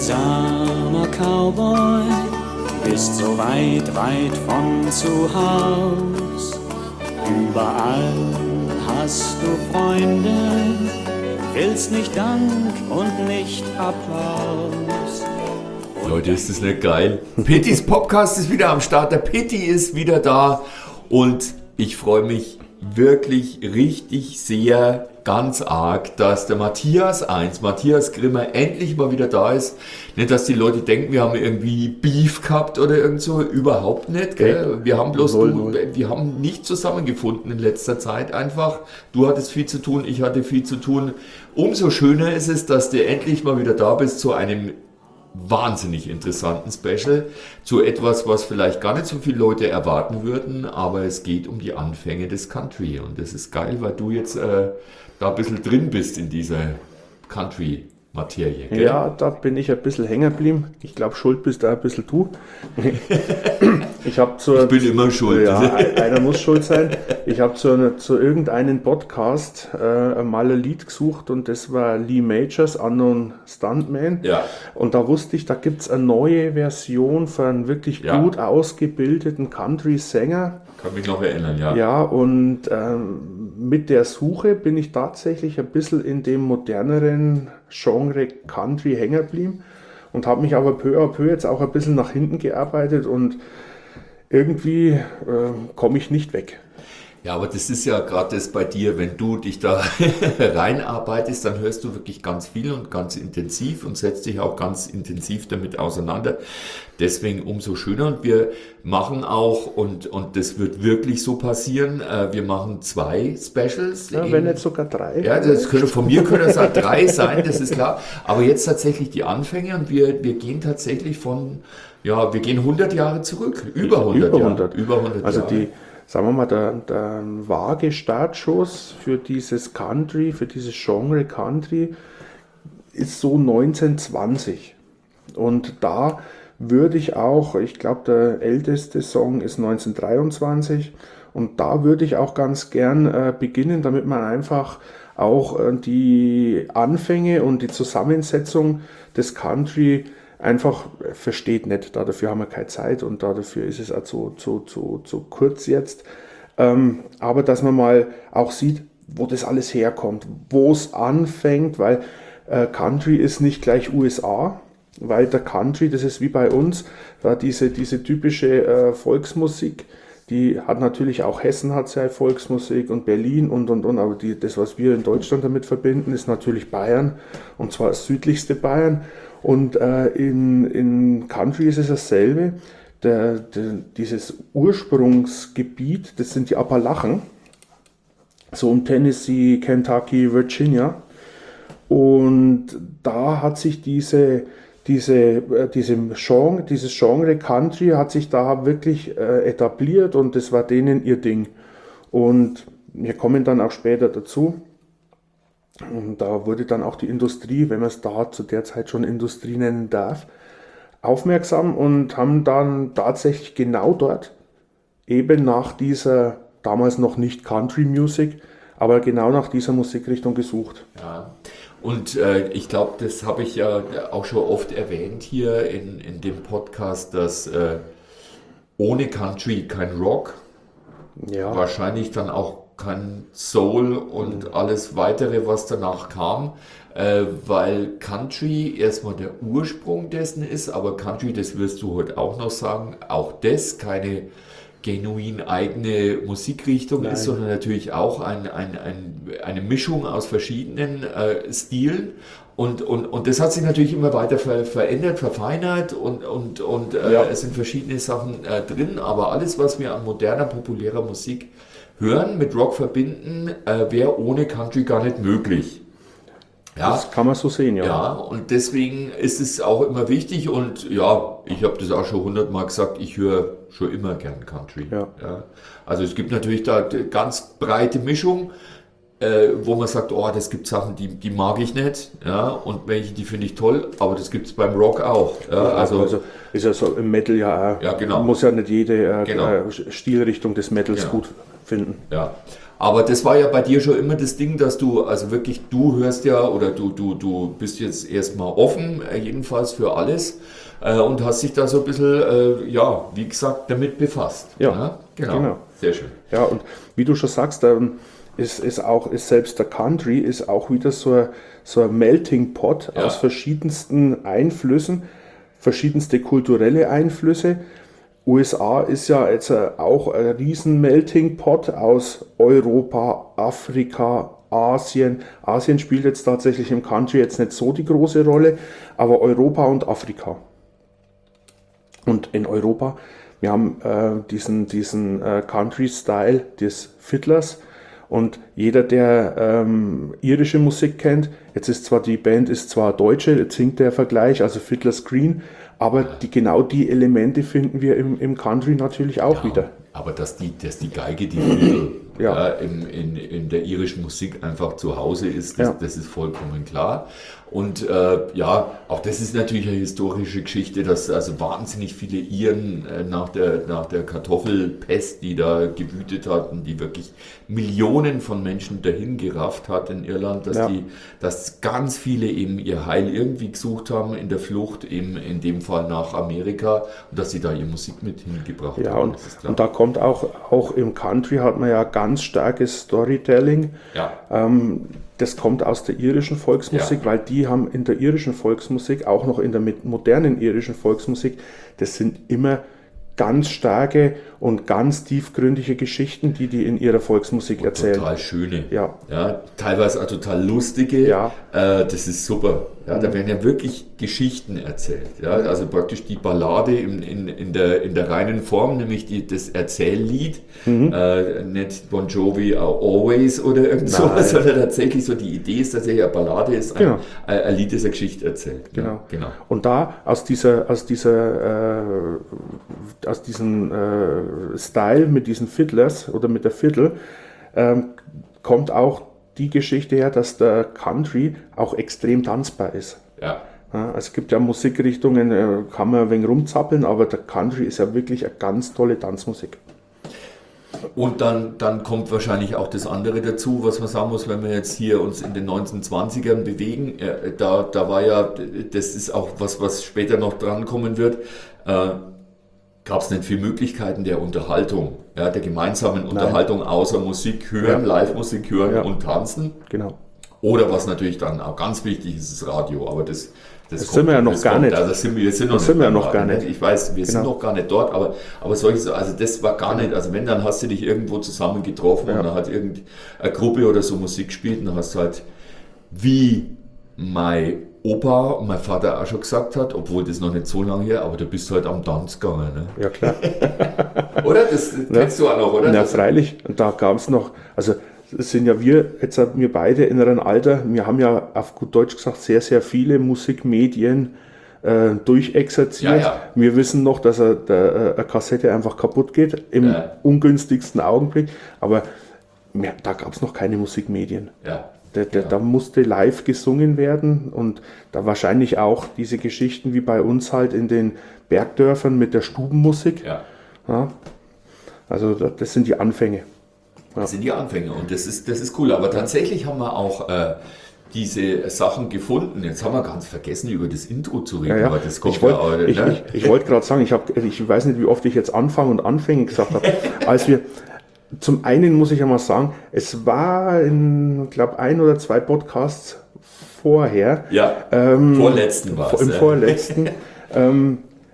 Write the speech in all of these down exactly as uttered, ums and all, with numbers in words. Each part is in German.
Einsamer Cowboy, bist so weit, weit von zu Haus. Überall hast du Freunde, willst nicht Dank und nicht Applaus. Und Leute, ist das nicht geil? Pittys Podcast ist wieder am Start, der Pitti ist wieder da und ich freue mich wirklich richtig sehr, ganz arg, dass der Matthias eins, Matthias Grimmer, endlich mal wieder da ist. Nicht, dass die Leute denken, wir haben irgendwie Beef gehabt oder irgend so, überhaupt nicht. Gell? Wir haben bloß, null, du, null. wir haben nicht zusammengefunden in letzter Zeit einfach. Du hattest viel zu tun, ich hatte viel zu tun. Umso schöner ist es, dass du endlich mal wieder da bist zu einem wahnsinnig interessanten Special, zu etwas, was vielleicht gar nicht so viele Leute erwarten würden, aber es geht um die Anfänge des Country und das ist geil, weil du jetzt äh, da ein bisschen drin bist in dieser Country-Materie. Gell? Ja, da bin ich ein bisschen hängen geblieben. Ich glaube, schuld bist da ein bisschen du. Ich, hab zur, Ich bin immer schuld. Ja, einer muss schuld sein. Ich habe zu, zu irgendeinem Podcast äh, mal ein Lied gesucht und das war Lee Majors, Unknown Stuntman. Ja. Und da wusste ich, da gibt es eine neue Version von einem wirklich Ja. gut ausgebildeten Country-Sänger. Kann mich noch erinnern, ja. Ja, und ähm, mit der Suche bin ich tatsächlich ein bisschen in dem moderneren Genre Country hängen geblieben und habe mich aber peu à peu jetzt auch ein bisschen nach hinten gearbeitet und irgendwie äh, komme ich nicht weg. Ja, aber das ist ja gerade das bei dir, wenn du dich da reinarbeitest, dann hörst du wirklich ganz viel und ganz intensiv und setzt dich auch ganz intensiv damit auseinander. Deswegen umso schöner und wir machen auch, und, und das wird wirklich so passieren, äh, wir machen zwei Specials. Ja, in, wenn nicht sogar drei. Ja, das können, von mir können es auch drei sein, das ist klar. Aber jetzt tatsächlich die Anfänge und wir, wir gehen tatsächlich von, ja, wir gehen hundert Jahre zurück, über hundert Über Jahre. hundert. Über hundert Also Jahre. die, sagen wir mal, der, der vage Startschuss für dieses Country, für dieses Genre Country ist so neunzehnhundertzwanzig. Und da würde ich auch, ich glaube, der älteste Song ist neunzehnhundertdreiundzwanzig und da würde ich auch ganz gern äh, beginnen, damit man einfach auch äh, die Anfänge und die Zusammensetzung des Country einfach versteht nicht. Dafür haben wir keine Zeit und dafür ist es auch zu, zu, zu, zu kurz jetzt. Ähm, aber dass man mal auch sieht, wo das alles herkommt, wo es anfängt, weil äh, Country ist nicht gleich U S A, weil der Country, das ist wie bei uns, da diese, diese typische äh, Volksmusik, die hat natürlich auch Hessen hat seine Volksmusik und Berlin und und und, aber die, das, was wir in Deutschland damit verbinden, ist natürlich Bayern und zwar das südlichste Bayern. Und äh, in, in Country ist es dasselbe. Der, der, dieses Ursprungsgebiet, das sind die Appalachen, so um Tennessee, Kentucky, Virginia. Und da hat sich diese, diese, äh, diese Genre, dieses Genre Country hat sich da wirklich äh, etabliert und das war denen ihr Ding. Und wir kommen dann auch später dazu. Und da wurde dann auch die Industrie, wenn man es da zu der Zeit schon Industrie nennen darf, aufmerksam und haben dann tatsächlich genau dort eben nach dieser, damals noch nicht Country Music, aber genau nach dieser Musikrichtung gesucht. Ja. Und äh, ich glaube, das habe ich ja auch schon oft erwähnt hier in, in dem Podcast, dass äh, ohne Country kein Rock, Ja. wahrscheinlich dann auch kein Soul und alles weitere, was danach kam, äh, weil Country erstmal der Ursprung dessen ist, aber Country, das wirst du heute auch noch sagen, auch das keine genuin eigene Musikrichtung Nein. ist, sondern natürlich auch ein, ein, ein, eine Mischung aus verschiedenen äh, Stilen. Und, und, und das hat sich natürlich immer weiter ver, verändert, verfeinert und, und, und äh, Ja. es sind verschiedene Sachen äh, drin, aber alles, was wir an moderner, populärer Musik hören, mit Rock verbinden, äh, wäre ohne Country gar nicht möglich. Ja, Das kann man so sehen, ja. ja, und deswegen ist es auch immer wichtig und ja, ich habe das auch schon hundertmal gesagt, ich höre schon immer gern Country. Ja. Ja. Also es gibt natürlich da eine ganz breite Mischung. äh, wo man sagt, oh, das gibt Sachen, die, die mag ich nicht, ja, und welche, die finde ich toll, aber das gibt es beim Rock auch. Ja, Ja, also, also ist ja so im Metal ja auch, Ja, genau. muss ja nicht jede äh, Genau. äh, Stilrichtung des Metals Genau. gut finden. ja. Aber das war ja bei dir schon immer das Ding, dass du, also wirklich, du hörst ja, oder du, du, du bist jetzt erstmal offen, äh, jedenfalls für alles, äh, und hast dich da so ein bisschen, äh, ja, wie gesagt, damit befasst. Ja, genau. genau. Sehr schön. Ja, und wie du schon sagst, ähm, ist, ist auch, ist selbst der Country ist auch wieder so ein, so ein Melting Pot Ja. aus verschiedensten Einflüssen, verschiedenste kulturelle Einflüsse. U S A ist ja jetzt äh, auch ein riesen Melting Pot aus Europa, Afrika, Asien. Asien spielt jetzt tatsächlich im Country jetzt nicht so die große Rolle, aber Europa und Afrika. Und in Europa, wir haben äh, diesen, diesen äh, Country-Style des Fiddlers. Und jeder, der ähm, irische Musik kennt, jetzt ist zwar die Band ist zwar deutsche, jetzt hinkt der Vergleich, also Fiddler's Green, aber die, genau die Elemente finden wir im, im Country natürlich auch Ja, wieder. aber dass die, dass die Geige, die Fiddle, Ja. ja, in, in, in der irischen Musik einfach zu Hause ist, das, Ja. das ist vollkommen klar. Und äh, ja, auch das ist natürlich eine historische Geschichte, dass also wahnsinnig viele Iren äh, nach, der, nach der Kartoffelpest, die da gewütet hatten, die wirklich Millionen von Menschen dahin gerafft hat in Irland, dass, Ja. die, dass ganz viele eben ihr Heil irgendwie gesucht haben in der Flucht, eben in dem Fall nach Amerika, und dass sie da ihre Musik mit hingebracht Ja, haben. und, das ist klar. und da kommt auch, auch im Country hat man ja ganz starkes Storytelling. Ja. Ähm, das kommt aus der irischen Volksmusik, Ja. weil die haben in der irischen Volksmusik, auch noch in der mit- modernen irischen Volksmusik, das sind immer ganz starke und ganz tiefgründige Geschichten, die die in ihrer Volksmusik erzählen. Total schöne. Ja. Ja, teilweise auch total lustige. Ja. Äh, das ist super. Ja, da werden ja wirklich Geschichten erzählt. Ja, also praktisch die Ballade in, in, in, der, in der reinen Form, nämlich die, das Erzähllied. Mhm. Äh, nicht Bon Jovi Always oder irgend sowas, sondern tatsächlich so die Idee ist, dass ja eine Ballade ist, ein, Genau. ein, ein Lied, das eine Geschichte erzählt. Genau. Ja, genau. Und da aus dieser, aus dieser, äh, aus diesem äh, Style mit diesen Fiddlers oder mit der Fiddle ähm, kommt auch die Geschichte her, dass der Country auch extrem tanzbar ist. Ja. Ja, also es gibt ja Musikrichtungen, äh, kann man ein wenig rumzappeln, aber der Country ist ja wirklich eine ganz tolle Tanzmusik. Und dann, dann kommt wahrscheinlich auch das andere dazu, was man sagen muss, wenn wir jetzt hier uns in den neunzehnhundertzwanzigern bewegen. Äh, da, da war ja, das ist auch was, was später noch drankommen wird, äh, gab es nicht viele Möglichkeiten der Unterhaltung, ja, der gemeinsamen Unterhaltung außer Musik hören, Ja. Live-Musik hören Ja. und tanzen. Genau. Oder was natürlich dann auch ganz wichtig ist, ist Radio. Aber das, das, Das sind wir ja noch das gar nicht. Also das sind wir, wir sind noch Das sind wir ja beim noch gar Radio, nicht. Ich weiß, wir sind Genau. noch gar nicht dort, aber, aber solche, also das war gar nicht, also wenn, dann hast du dich irgendwo zusammen getroffen Ja. und dann hat irgendeine Gruppe oder so Musik gespielt und dann hast du halt, wie mein Opa und mein Vater auch schon gesagt hat, obwohl das noch nicht so lange her, aber du bist halt am Tanz gegangen, ne? Ja, klar. Oder? Das kennst du auch noch, oder? Ja, Das- freilich. Und da gab es noch, also es sind ja wir, jetzt sind wir beide in einem Alter, wir haben ja auf gut Deutsch gesagt sehr, sehr viele Musikmedien äh, durchexerziert. Ja, ja. Wir wissen noch, dass er, der, äh, eine Kassette einfach kaputt geht, im Ja. ungünstigsten Augenblick, aber mehr, da gab es noch keine Musikmedien. Ja. Da, da, da musste live gesungen werden und da wahrscheinlich auch diese Geschichten wie bei uns halt in den Bergdörfern mit der Stubenmusik. Ja. Ja. Also da- das sind die Anfänge. Das sind die Anfänge und das ist, das ist cool. Aber tatsächlich haben wir auch äh, diese Sachen gefunden. Jetzt haben wir ganz vergessen, über das Intro zu reden, Ja, ja. aber das kommt Ich wollte ja auch, ich, ne? ich, ich wollt gerade sagen, ich, hab, ich weiß nicht, wie oft ich jetzt Anfang und Anfänge gesagt habe. Als wir zum einen muss ich ja mal sagen, es war in, ich glaube, ein oder zwei Podcasts vorher, Ja, ähm, vorletzten war es. im ja. vorletzten, ähm,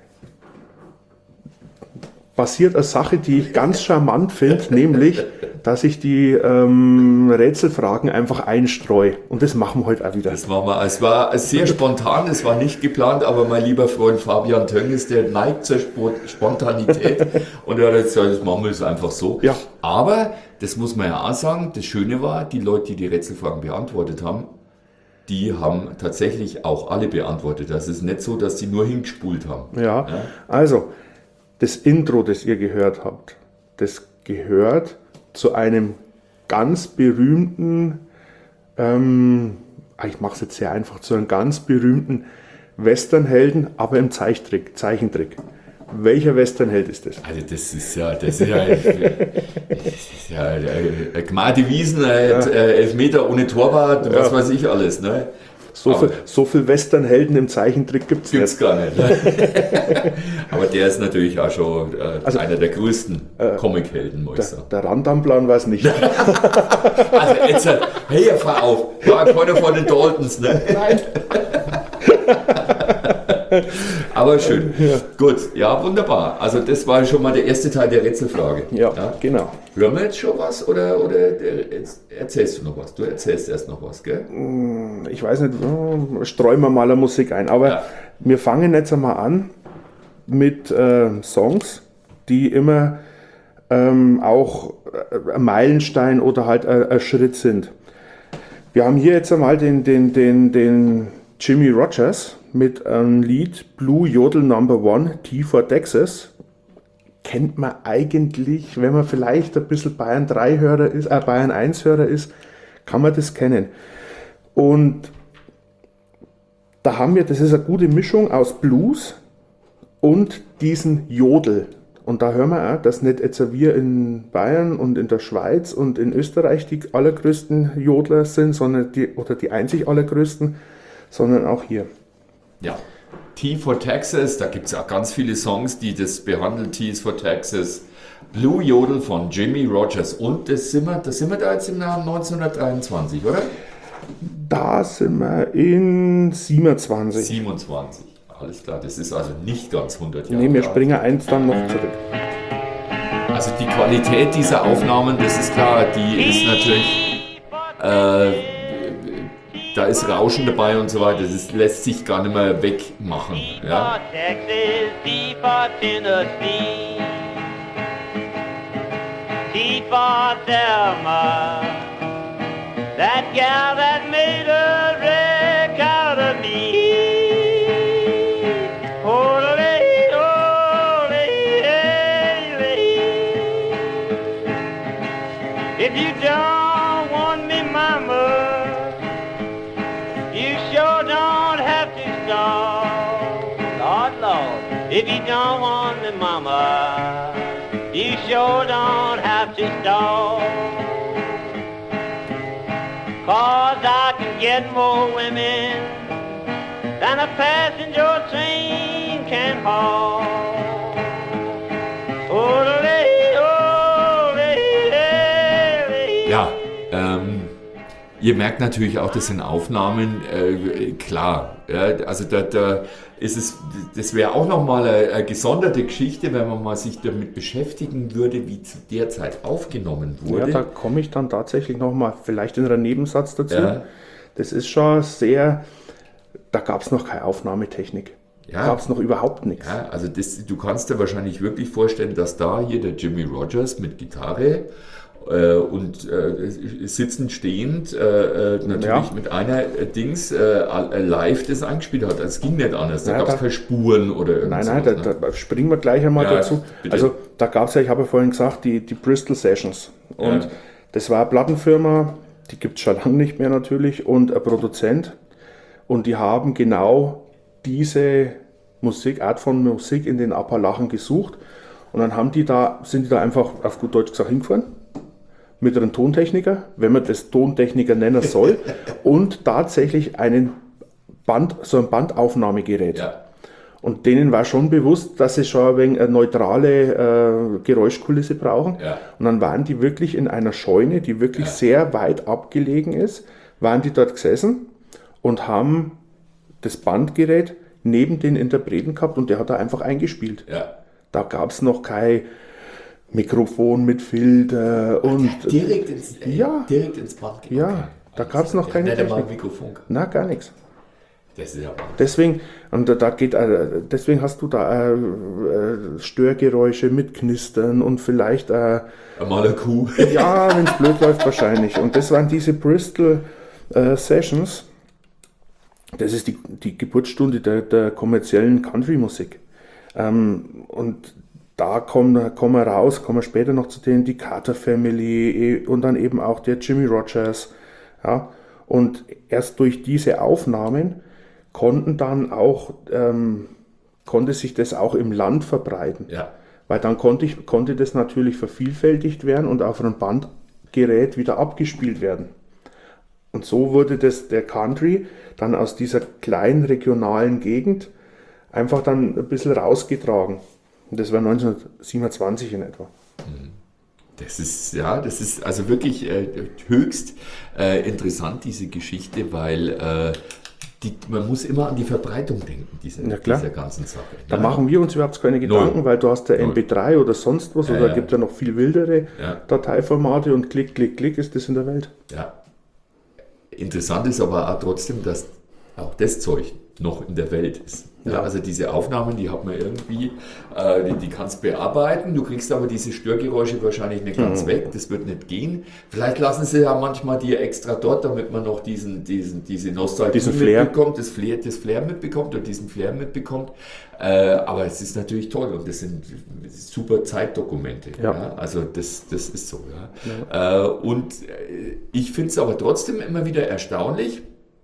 passiert eine Sache, die ich ganz charmant finde, nämlich, dass ich die ähm, Rätselfragen einfach einstreue. Und das machen wir heute auch wieder. Das machen wir. Es war sehr spontan, es war nicht geplant, aber mein lieber Freund Fabian Tönges, der neigt zur Spo- Spontanität und er hat jetzt gesagt, das machen wir jetzt einfach so. Ja. Aber, das muss man ja auch sagen, das Schöne war, die Leute, die die Rätselfragen beantwortet haben, die haben tatsächlich auch alle beantwortet. Das ist nicht so, dass die nur hingespult haben. Ja, also das Intro, das ihr gehört habt, das gehört zu einem ganz berühmten, ähm, ich mache es jetzt sehr einfach, zu einem ganz berühmten Westernhelden, aber im Zeichentrick. Zeichentrick. Welcher Westernheld ist das? Also das ist ja, das ist ja, das ist ja äh, Gmade Wiesen, äh, Ja. äh, Elfmeter ohne Torwart, was Ja. weiß ich alles. Ne? So Aber- viel, so viel Westernhelden im Zeichentrick gibt es Gibt's nicht. gar nicht. Ne? Aber der ist natürlich auch schon äh, Also- einer der größten Comichelden, muss ich Der, sagen. der Randamplan weiß nicht. Also jetzt, halt, hey, fahr auf, war keiner von den Daltons, ne? Nein. Aber schön. Gut, ja, wunderbar. Also das war schon mal der erste Teil der Rätselfrage. Ja, genau. Hören wir jetzt schon was oder, oder äh, jetzt erzählst du noch was? Du erzählst erst noch was, gell? Ich weiß nicht, oh, streuen wir mal eine Musik ein. Aber Ja. wir fangen jetzt einmal an mit äh, Songs, die immer ähm, auch äh, ein Meilenstein oder halt äh, ein Schritt sind. Wir haben hier jetzt einmal den, den, den, den Jimmy Rogers mit einem Lied Blue Yodel Number One, T for Texas. Kennt man eigentlich, wenn man vielleicht ein bisschen Bayern drei Hörer ist, äh, Bayern eins Hörer ist, kann man das kennen. Und da haben wir, das ist eine gute Mischung aus Blues und diesen Jodel. Und da hören wir auch, dass nicht jetzt wir in Bayern und in der Schweiz und in Österreich die allergrößten Jodler sind, sondern die, oder die einzig allergrößten, sondern auch hier. Ja. T for Texas, da gibt es auch ganz viele Songs, die das behandeln. T is for Texas. Blue Yodel von Jimmy Rogers. Und das sind wir, das sind wir da jetzt im Jahr neunzehnhundertdreiundzwanzig, oder? Da sind wir in siebenundzwanzig. siebenundzwanzig. Alles klar, das ist also nicht ganz hundert Jahre Ne, wir alt. springen eins dann noch zurück. Also die Qualität dieser Aufnahmen, das ist klar, die ist natürlich, äh, da ist Rauschen dabei und so weiter, das lässt sich gar nicht mehr wegmachen. Ja? For Texas, T for Tennessee, T for Thelma, that gal that made a wreck out of me. Ole, ole, ole. If you don't want me, mama, you sure don't have to stall. Lord, Lord, if you don't want me, mama, you sure don't have to stall. Cause I can get more women than a passenger train can haul. Ole, ole, ole. Ja, ähm, ihr merkt natürlich auch, das sind Aufnahmen, äh, klar, ja, also da, da ist es, das wäre auch nochmal eine, eine gesonderte Geschichte, wenn man mal sich damit beschäftigen würde, wie zu der Zeit aufgenommen Ja, wurde. da komme ich dann tatsächlich nochmal, vielleicht in einem Nebensatz dazu. Ja. Das ist schon sehr, da gab es noch keine Aufnahmetechnik. Ja. Da gab es noch überhaupt nichts. Ja, also das, du kannst dir wahrscheinlich wirklich vorstellen, dass da hier der Jimmy Rogers mit Gitarre äh, und äh, sitzend, stehend, äh, natürlich Ja. mit einer äh, Dings äh, live das eingespielt hat. Es ging nicht anders, da Ja, gab es da- keine Spuren oder irgendwas. Nein, nein, da, da springen wir gleich einmal Ja, dazu. bitte. Also da gab es ja, ich habe ja vorhin gesagt, die, die Bristol Sessions. Und Ja. das war eine Plattenfirma, die gibt es schon lange nicht mehr natürlich, und ein Produzent. Und die haben genau diese Musik, Art von Musik in den Appalachen gesucht. Und dann haben die da, sind die da einfach auf gut Deutsch gesagt hingefahren mit einem Tontechniker, wenn man das Tontechniker nennen soll, und tatsächlich einen Band, so ein Bandaufnahmegerät. Ja. Und denen war schon bewusst, dass sie schon ein wenig eine neutrale äh, Geräuschkulisse brauchen. Ja. Und dann waren die wirklich in einer Scheune, die wirklich Ja. sehr weit abgelegen ist, waren die dort gesessen und haben das Bandgerät neben den Interpreten gehabt und der hat da einfach eingespielt. Ja. Da gab es noch kein Mikrofon mit Filter und Direkt ins, äh, Ja. direkt ins Band. Okay. Ja, da gab's noch keine Nicht einmal ein Technik. Mikrofon. na, gar nichts. Das ist ja Wahnsinn. Deswegen, und da- da geht, äh, deswegen hast du da äh, äh, Störgeräusche mit Knistern und vielleicht, äh, Einmal eine Kuh. ja, wenn es blöd läuft, wahrscheinlich. Und das waren diese Bristol äh, Sessions. Das ist die, die Geburtsstunde der, der kommerziellen Country-Musik. Ähm, und da kommen, kommen wir raus, kommen wir später noch zu denen, die Carter Family und dann eben auch der Jimmy Rogers. Ja. Und erst durch diese Aufnahmen konnten dann auch, ähm, konnte sich das auch im Land verbreiten. Ja. Weil dann konnte, ich, konnte das natürlich vervielfältigt werden und auf einem Bandgerät wieder abgespielt werden. Und so wurde das, der Country dann aus dieser kleinen regionalen Gegend einfach dann ein bisschen rausgetragen. Und das war neunzehnhundertsiebenundzwanzig in etwa. Das ist, ja, das ist also wirklich äh, höchst äh, interessant, diese Geschichte, weil äh, die, man muss immer an die Verbreitung denken, diese, Ja, klar. dieser ganzen Sache. Da ja. machen wir uns überhaupt keine Gedanken, Null. weil du hast der M P drei oder sonst was, Ja, oder ja. gibt ja noch viel wildere Ja. Dateiformate und klick, klick, klick ist das in der Welt. Ja. Interessant ist aber auch trotzdem, dass auch das Zeug noch in der Welt ist. Ja, Ja. also diese Aufnahmen, die hat man irgendwie, äh, die, die kannst bearbeiten, du kriegst aber diese Störgeräusche wahrscheinlich nicht ganz Mhm. weg, das wird nicht gehen. Vielleicht lassen sie ja manchmal die extra dort, damit man noch diesen, diesen, diese Nostalgie Diesen Flair. mitbekommt, das Flair, das Flair mitbekommt oder diesen Flair mitbekommt. Äh, aber es ist natürlich toll und das sind super Zeitdokumente. Ja. Ja? Also das, das ist so. Ja? Äh, und äh, ich finde es aber trotzdem immer wieder erstaunlich,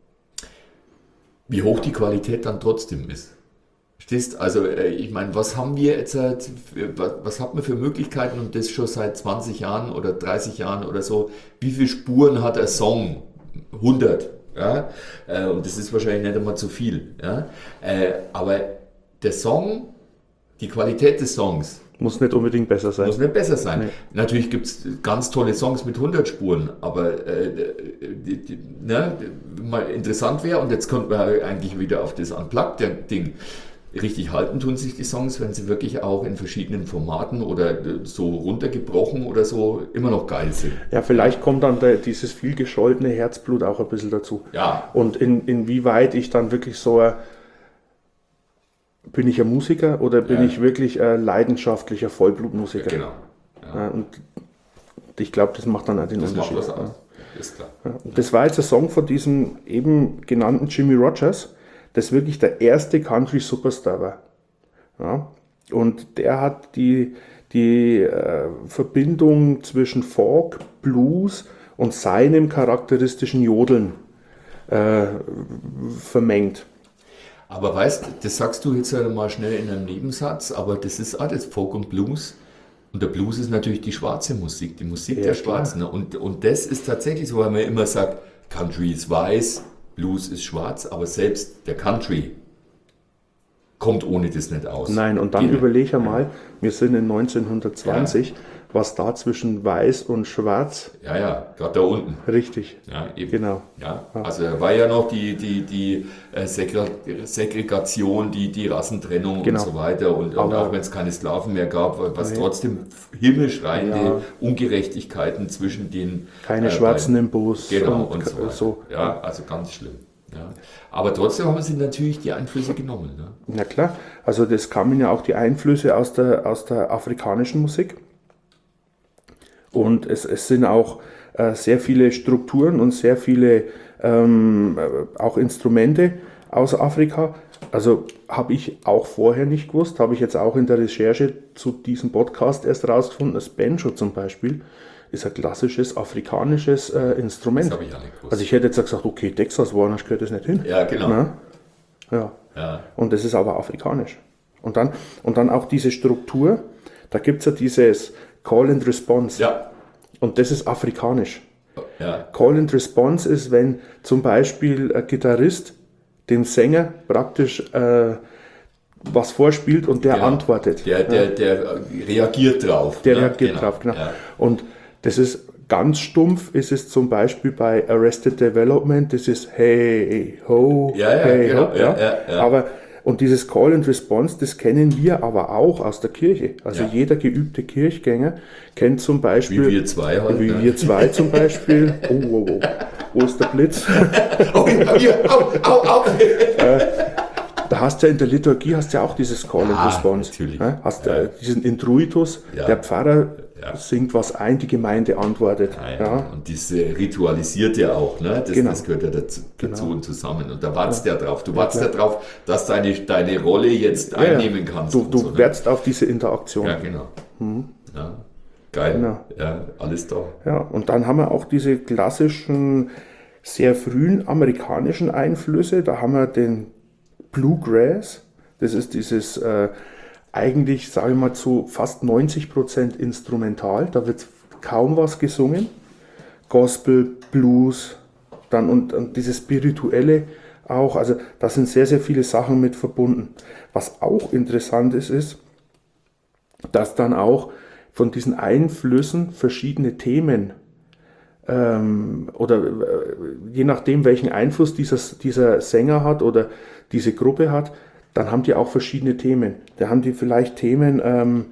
wie hoch die Qualität dann trotzdem ist. Verstehst? Also äh, ich meine, was haben wir jetzt, äh, für- was, was hat man für Möglichkeiten und das schon seit zwanzig Jahren oder dreißig Jahren oder so? Wie viele Spuren hat ein Song? hundert. Ja? Äh, und das ist wahrscheinlich nicht einmal zu viel. Ja? Äh, aber der Song, die Qualität des Songs, Muss nicht unbedingt besser sein. muss nicht besser sein. Nee. Natürlich gibt es ganz tolle Songs mit hundert Spuren, aber äh, die, die, ne, mal interessant wäre, und jetzt kommt man eigentlich wieder auf das Unplugged-Ding. Richtig halten tun sich die Songs, wenn sie wirklich auch in verschiedenen Formaten oder so runtergebrochen oder so immer noch geil sind. Ja, vielleicht kommt dann der, dieses viel gescholtene Herzblut auch ein bisschen dazu. Ja. Und in, inwieweit ich dann wirklich so ein, bin ich ein Musiker oder bin Ja. ich wirklich ein leidenschaftlicher Vollblutmusiker? Genau. Ja, Ja, und ich glaube, das macht dann auch den das macht Unterschied. was aus. Ist klar. Ja. Und das war jetzt ein Song von diesem eben genannten Jimmy Rogers, das wirklich der erste Country-Superstar war. Ja. Und der hat die, die äh, Verbindung zwischen Folk, Blues und seinem charakteristischen Jodeln äh, vermengt. Aber weißt, das sagst du jetzt halt mal schnell in einem Nebensatz, aber das ist alles Folk und Blues. Und der Blues ist natürlich die schwarze Musik, die Musik Ja, der klar. Schwarzen. ne? Und, und das ist tatsächlich so, weil man immer sagt, Country ist weiß, Blues ist schwarz, aber selbst der Country kommt ohne das nicht aus. Nein, und dann Geht nicht. überlege einmal, wir sind in neunzehnhundertzwanzig, was da zwischen weiß und schwarz Ja, ja, gerade da unten. richtig. Ja, eben. Genau. Ja, also da war ja noch die, die, die äh, Segre- Segregation, die, die Rassentrennung Genau. und so weiter. Und, und Aber- auch wenn es keine Sklaven mehr gab, was Nee. trotzdem himmelschreiende Ja. Ungerechtigkeiten zwischen den... Keine äh, Schwarzen beiden- im Bus Genau, und und, so, weiter. so. Ja, also ganz schlimm. Ja. Aber trotzdem haben sie natürlich die Einflüsse genommen. Ne? Na klar, also das kamen ja auch die Einflüsse aus der, aus der afrikanischen Musik. Und es, es sind auch äh, sehr viele Strukturen und sehr viele ähm, äh, auch Instrumente aus Afrika. Also habe ich auch vorher nicht gewusst, habe ich jetzt auch in der Recherche zu diesem Podcast erst rausgefunden. Das Banjo zum Beispiel ist ein klassisches afrikanisches äh, Instrument. Das habe ich auch nicht gewusst. Also ich hätte jetzt gesagt, okay, Texas, woanders gehört das nicht hin. Ja, genau. Na? Ja. Ja. Und das ist aber afrikanisch. Und dann, und dann auch diese Struktur, da gibt es ja dieses Call and Response. Ja. Und das ist afrikanisch. Ja. Call and Response ist, wenn zum Beispiel ein Gitarrist dem Sänger praktisch äh, was vorspielt und der Genau. antwortet. Der, der, der reagiert drauf. Der ne? reagiert drauf, genau. Ja. Und das ist ganz stumpf, ist es zum Beispiel bei Arrested Development, das ist hey, ho, Ja, ja, hey, genau, ho. ja, ja, ja. Aber, und dieses Call and Response, das kennen wir aber auch aus der Kirche. Also Ja. jeder geübte Kirchgänger kennt zum Beispiel, Wie wir zwei halt. wie ne? wir zwei zum Beispiel, oh, oh, oh, wo ist der Blitz? Oh, hier, au, au, au. da hast du ja in der Liturgie hast du ja auch dieses Call and Ah, Response. natürlich. Ja, hast Ja. du diesen Introitus, Ja. der Pfarrer Ja. singt was ein, die Gemeinde antwortet. Ja, ja. Ja. Und das äh, ritualisiert ja auch, ne? das, Genau. das gehört ja dazu, dazu Genau. und zusammen. Und da wartest du ja drauf. Du wartest klar. ja drauf, dass deine, deine Rolle jetzt Ja, ja. einnehmen kannst. Du, und du so, ne? wärst auf diese Interaktion. Ja, genau. Ja. Geil. Genau. Ja, alles da. Ja, und dann haben wir auch diese klassischen, sehr frühen amerikanischen Einflüsse. Da haben wir den Bluegrass. Das ist dieses äh, eigentlich, sage ich mal, zu fast neunzig Prozent instrumental. Da wird kaum was gesungen. Gospel, Blues, dann und, und dieses Spirituelle auch. Also da sind sehr, sehr viele Sachen mit verbunden. Was auch interessant ist, ist, dass dann auch von diesen Einflüssen verschiedene Themen ähm, oder äh, je nachdem, welchen Einfluss dieses, dieser Sänger hat oder diese Gruppe hat, dann haben die auch verschiedene Themen. Da haben die vielleicht Themen, ähm,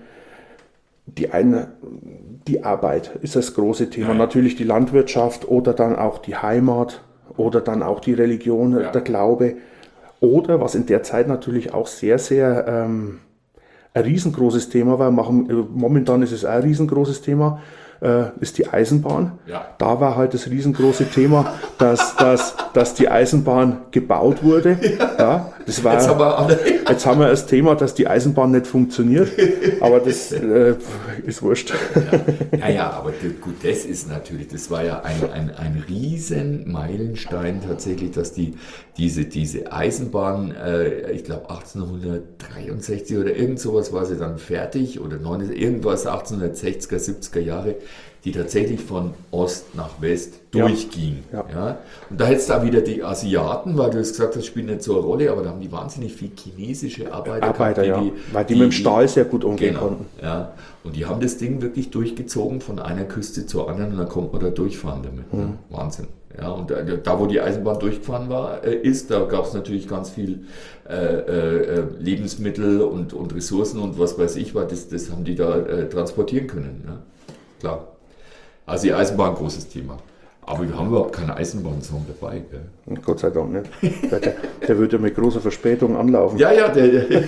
die eine, die Arbeit ist das große Thema, Ja. natürlich die Landwirtschaft oder dann auch die Heimat oder dann auch die Religion, Ja. der Glaube oder was in der Zeit natürlich auch sehr, sehr ähm, ein riesengroßes Thema war, machen, äh, momentan ist es auch ein riesengroßes Thema, äh, ist die Eisenbahn. Ja. Da war halt das riesengroße Thema, dass, dass, dass die Eisenbahn gebaut wurde. Ja, das war, Jetzt haben wir alle. jetzt haben wir das Thema, dass die Eisenbahn nicht funktioniert, aber das äh, ist wurscht. Ja, ja, aber d- gut, das ist natürlich, das war ja ein, ein, ein riesen Meilenstein tatsächlich, dass die, diese, diese Eisenbahn, äh, ich glaube achtzehnhundertdreiundsechzig oder irgend sowas war sie dann fertig oder neun, irgendwas achtzehnhundertsechziger, siebziger Jahre, die tatsächlich von Ost nach West Ja. durchging. Ja. Ja. Und da hättest du da wieder die Asiaten, weil du es gesagt hast, spielen nicht so eine Rolle, aber da haben die wahnsinnig viel chinesische Arbeiter, Arbeiter, ja, gehabt, weil die mit dem Stahl sehr gut umgehen Genau, konnten. ja. Und die haben das Ding wirklich durchgezogen von einer Küste zur anderen und dann kommt man da durchfahren damit. Ne? Wahnsinn. Ja, und da, da, wo die Eisenbahn durchgefahren war, äh, ist, da gab es natürlich ganz viel äh, äh, Lebensmittel und, und Ressourcen und was weiß ich, war, das, das haben die da äh, transportieren können. Ne? Klar. Also die Eisenbahn, großes Thema. Aber wir haben überhaupt keinen Eisenbahnsong dabei. Gell? Und Gott sei Dank nicht. Der, der würde mit großer Verspätung anlaufen. Ja, ja, der, der,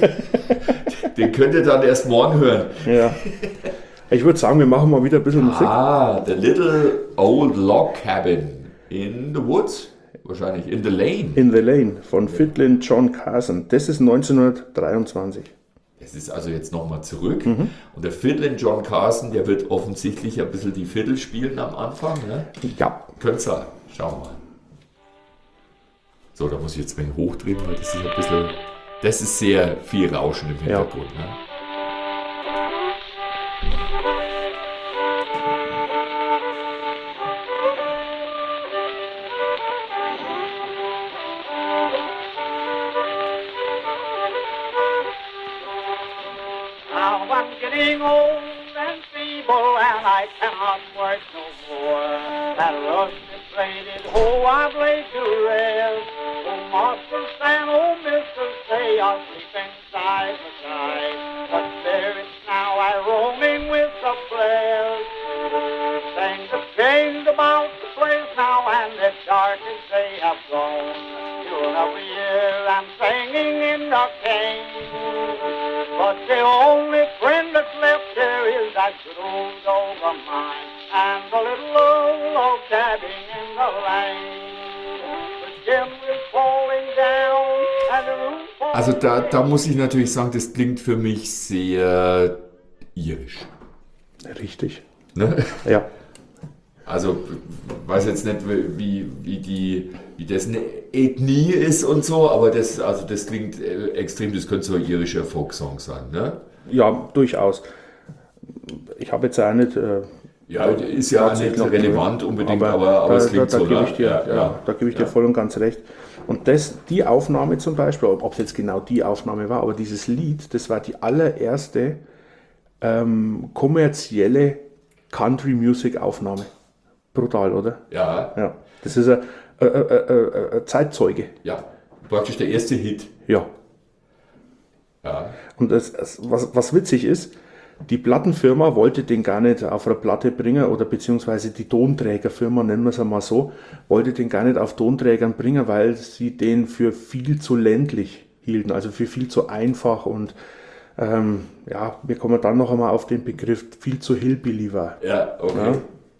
den könnt ihr dann erst morgen hören. Ja. Ich würde sagen, wir machen mal wieder ein bisschen Musik. Ah, The Little Old Log Cabin in the Woods. Wahrscheinlich in the Lane. In the Lane von Fiddlin' John Carson. Das ist neunzehnhundertdreiundzwanzig. Es ist also jetzt nochmal zurück. Und der Fiddlin' John Carson, der wird offensichtlich ein bisschen die Fiddle spielen am Anfang. Ne? Ja. Könnt's sein. Schauen wir mal. So, da muss ich jetzt ein wenig hochdrehen, weil das ist ein bisschen. Das ist sehr viel Rauschen im Hintergrund. Ne? Now I'm getting old and feeble and I cannot work no more. That rusted bladed hoe I've laid to rest. Oh, Master Stan, oh, Mister Say, I'll sleep inside the side. But there it's now I roaming with the flares. Things have changed about the place now and it's dark as they have grown. Year after year I'm singing in the cane. But the only friend that's left there is that good old dog of mine and the little old log cabin in the lane. The gym is falling down and the roof falling Also da, da muss ich natürlich sagen, das klingt für mich sehr irisch. Richtig. Ne? Ja. Also weiß jetzt nicht, wie, wie, die, wie das eine Ethnie ist und so, aber das, also das klingt äh, extrem, das könnte so ein irischer Folksong sein. Ne? Ja, durchaus. Ich habe jetzt auch nicht. Äh, Ja, ist ja auch nicht noch relevant unbedingt, aber, aber, da, es klingt da, da so. gebe Ne? ich dir, ja, ja, ja. da gebe ich dir Ja. voll und ganz recht. Und das, die Aufnahme zum Beispiel, ob es jetzt genau die Aufnahme war, aber dieses Lied, das war die allererste ähm, kommerzielle Country-Music-Aufnahme. Brutal, oder? Ja, Ja. Das ist ein, ein, ein, ein, ein Zeitzeuge. ja, praktisch der erste Hit. Ja. Ja. Und das, das, was, was witzig ist, die Plattenfirma wollte den gar nicht auf eine Platte bringen oder beziehungsweise die Tonträgerfirma, nennen wir es einmal so, wollte den gar nicht auf Tonträgern bringen, weil sie den für viel zu ländlich hielten, also für viel zu einfach und ähm, ja, wir kommen dann noch einmal auf den Begriff, viel zu Hillbilly war. Ja, okay. Ja.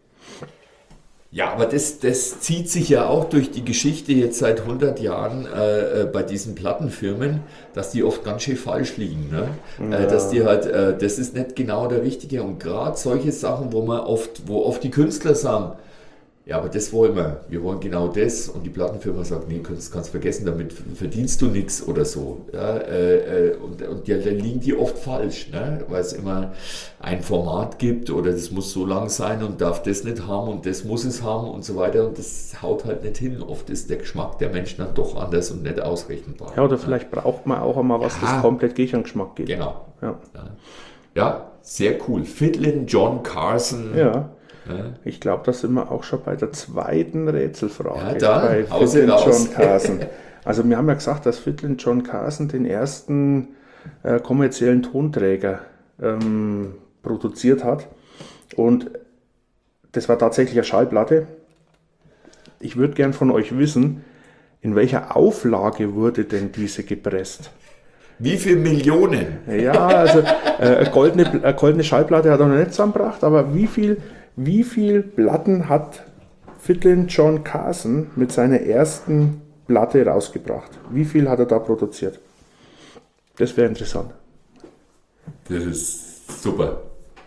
Ja, aber das, das zieht sich ja auch durch die Geschichte jetzt seit hundert Jahren äh, bei diesen Plattenfirmen, dass die oft ganz schön falsch liegen. Ne? Ja. Äh, dass die halt, äh, das ist nicht genau der Richtige. Und gerade solche Sachen, wo man oft, wo oft die Künstler sagen, ja, aber das wollen wir, wir wollen genau das. Und die Plattenfirma sagt, nee, das kannst du vergessen, damit verdienst du nichts oder so. Ja, äh, und und ja, dann liegen die oft falsch, ne? Weil es immer ein Format gibt oder das muss so lang sein und darf das nicht haben und das muss es haben und so weiter. Und das haut halt nicht hin. Oft ist der Geschmack der Menschen dann doch anders und nicht ausrechenbar. Ja, oder vielleicht braucht man auch einmal was, Ja. das komplett gegen den Geschmack geht. Genau. Ja, Ja, ja, sehr cool. Fiddlin' John Carson. ja. Ja. Ich glaube, da sind wir auch schon bei der zweiten Rätselfrage. Ja, dann, bei Hause Fiddlin' raus. John Carson. Also wir haben ja gesagt, dass Fiddlin' John Carson den ersten äh, kommerziellen Tonträger ähm, produziert hat. Und das war tatsächlich eine Schallplatte. Ich würde gern von euch wissen, in welcher Auflage wurde denn diese gepresst? Wie viele Millionen? Ja, also äh, eine, goldene, eine goldene Schallplatte hat er noch nicht zusammengebracht, aber wie viel, wie viel Platten hat Fiddlin' John Carson mit seiner ersten Platte rausgebracht? Wie viel hat er da produziert? Das wäre interessant. Das ist super.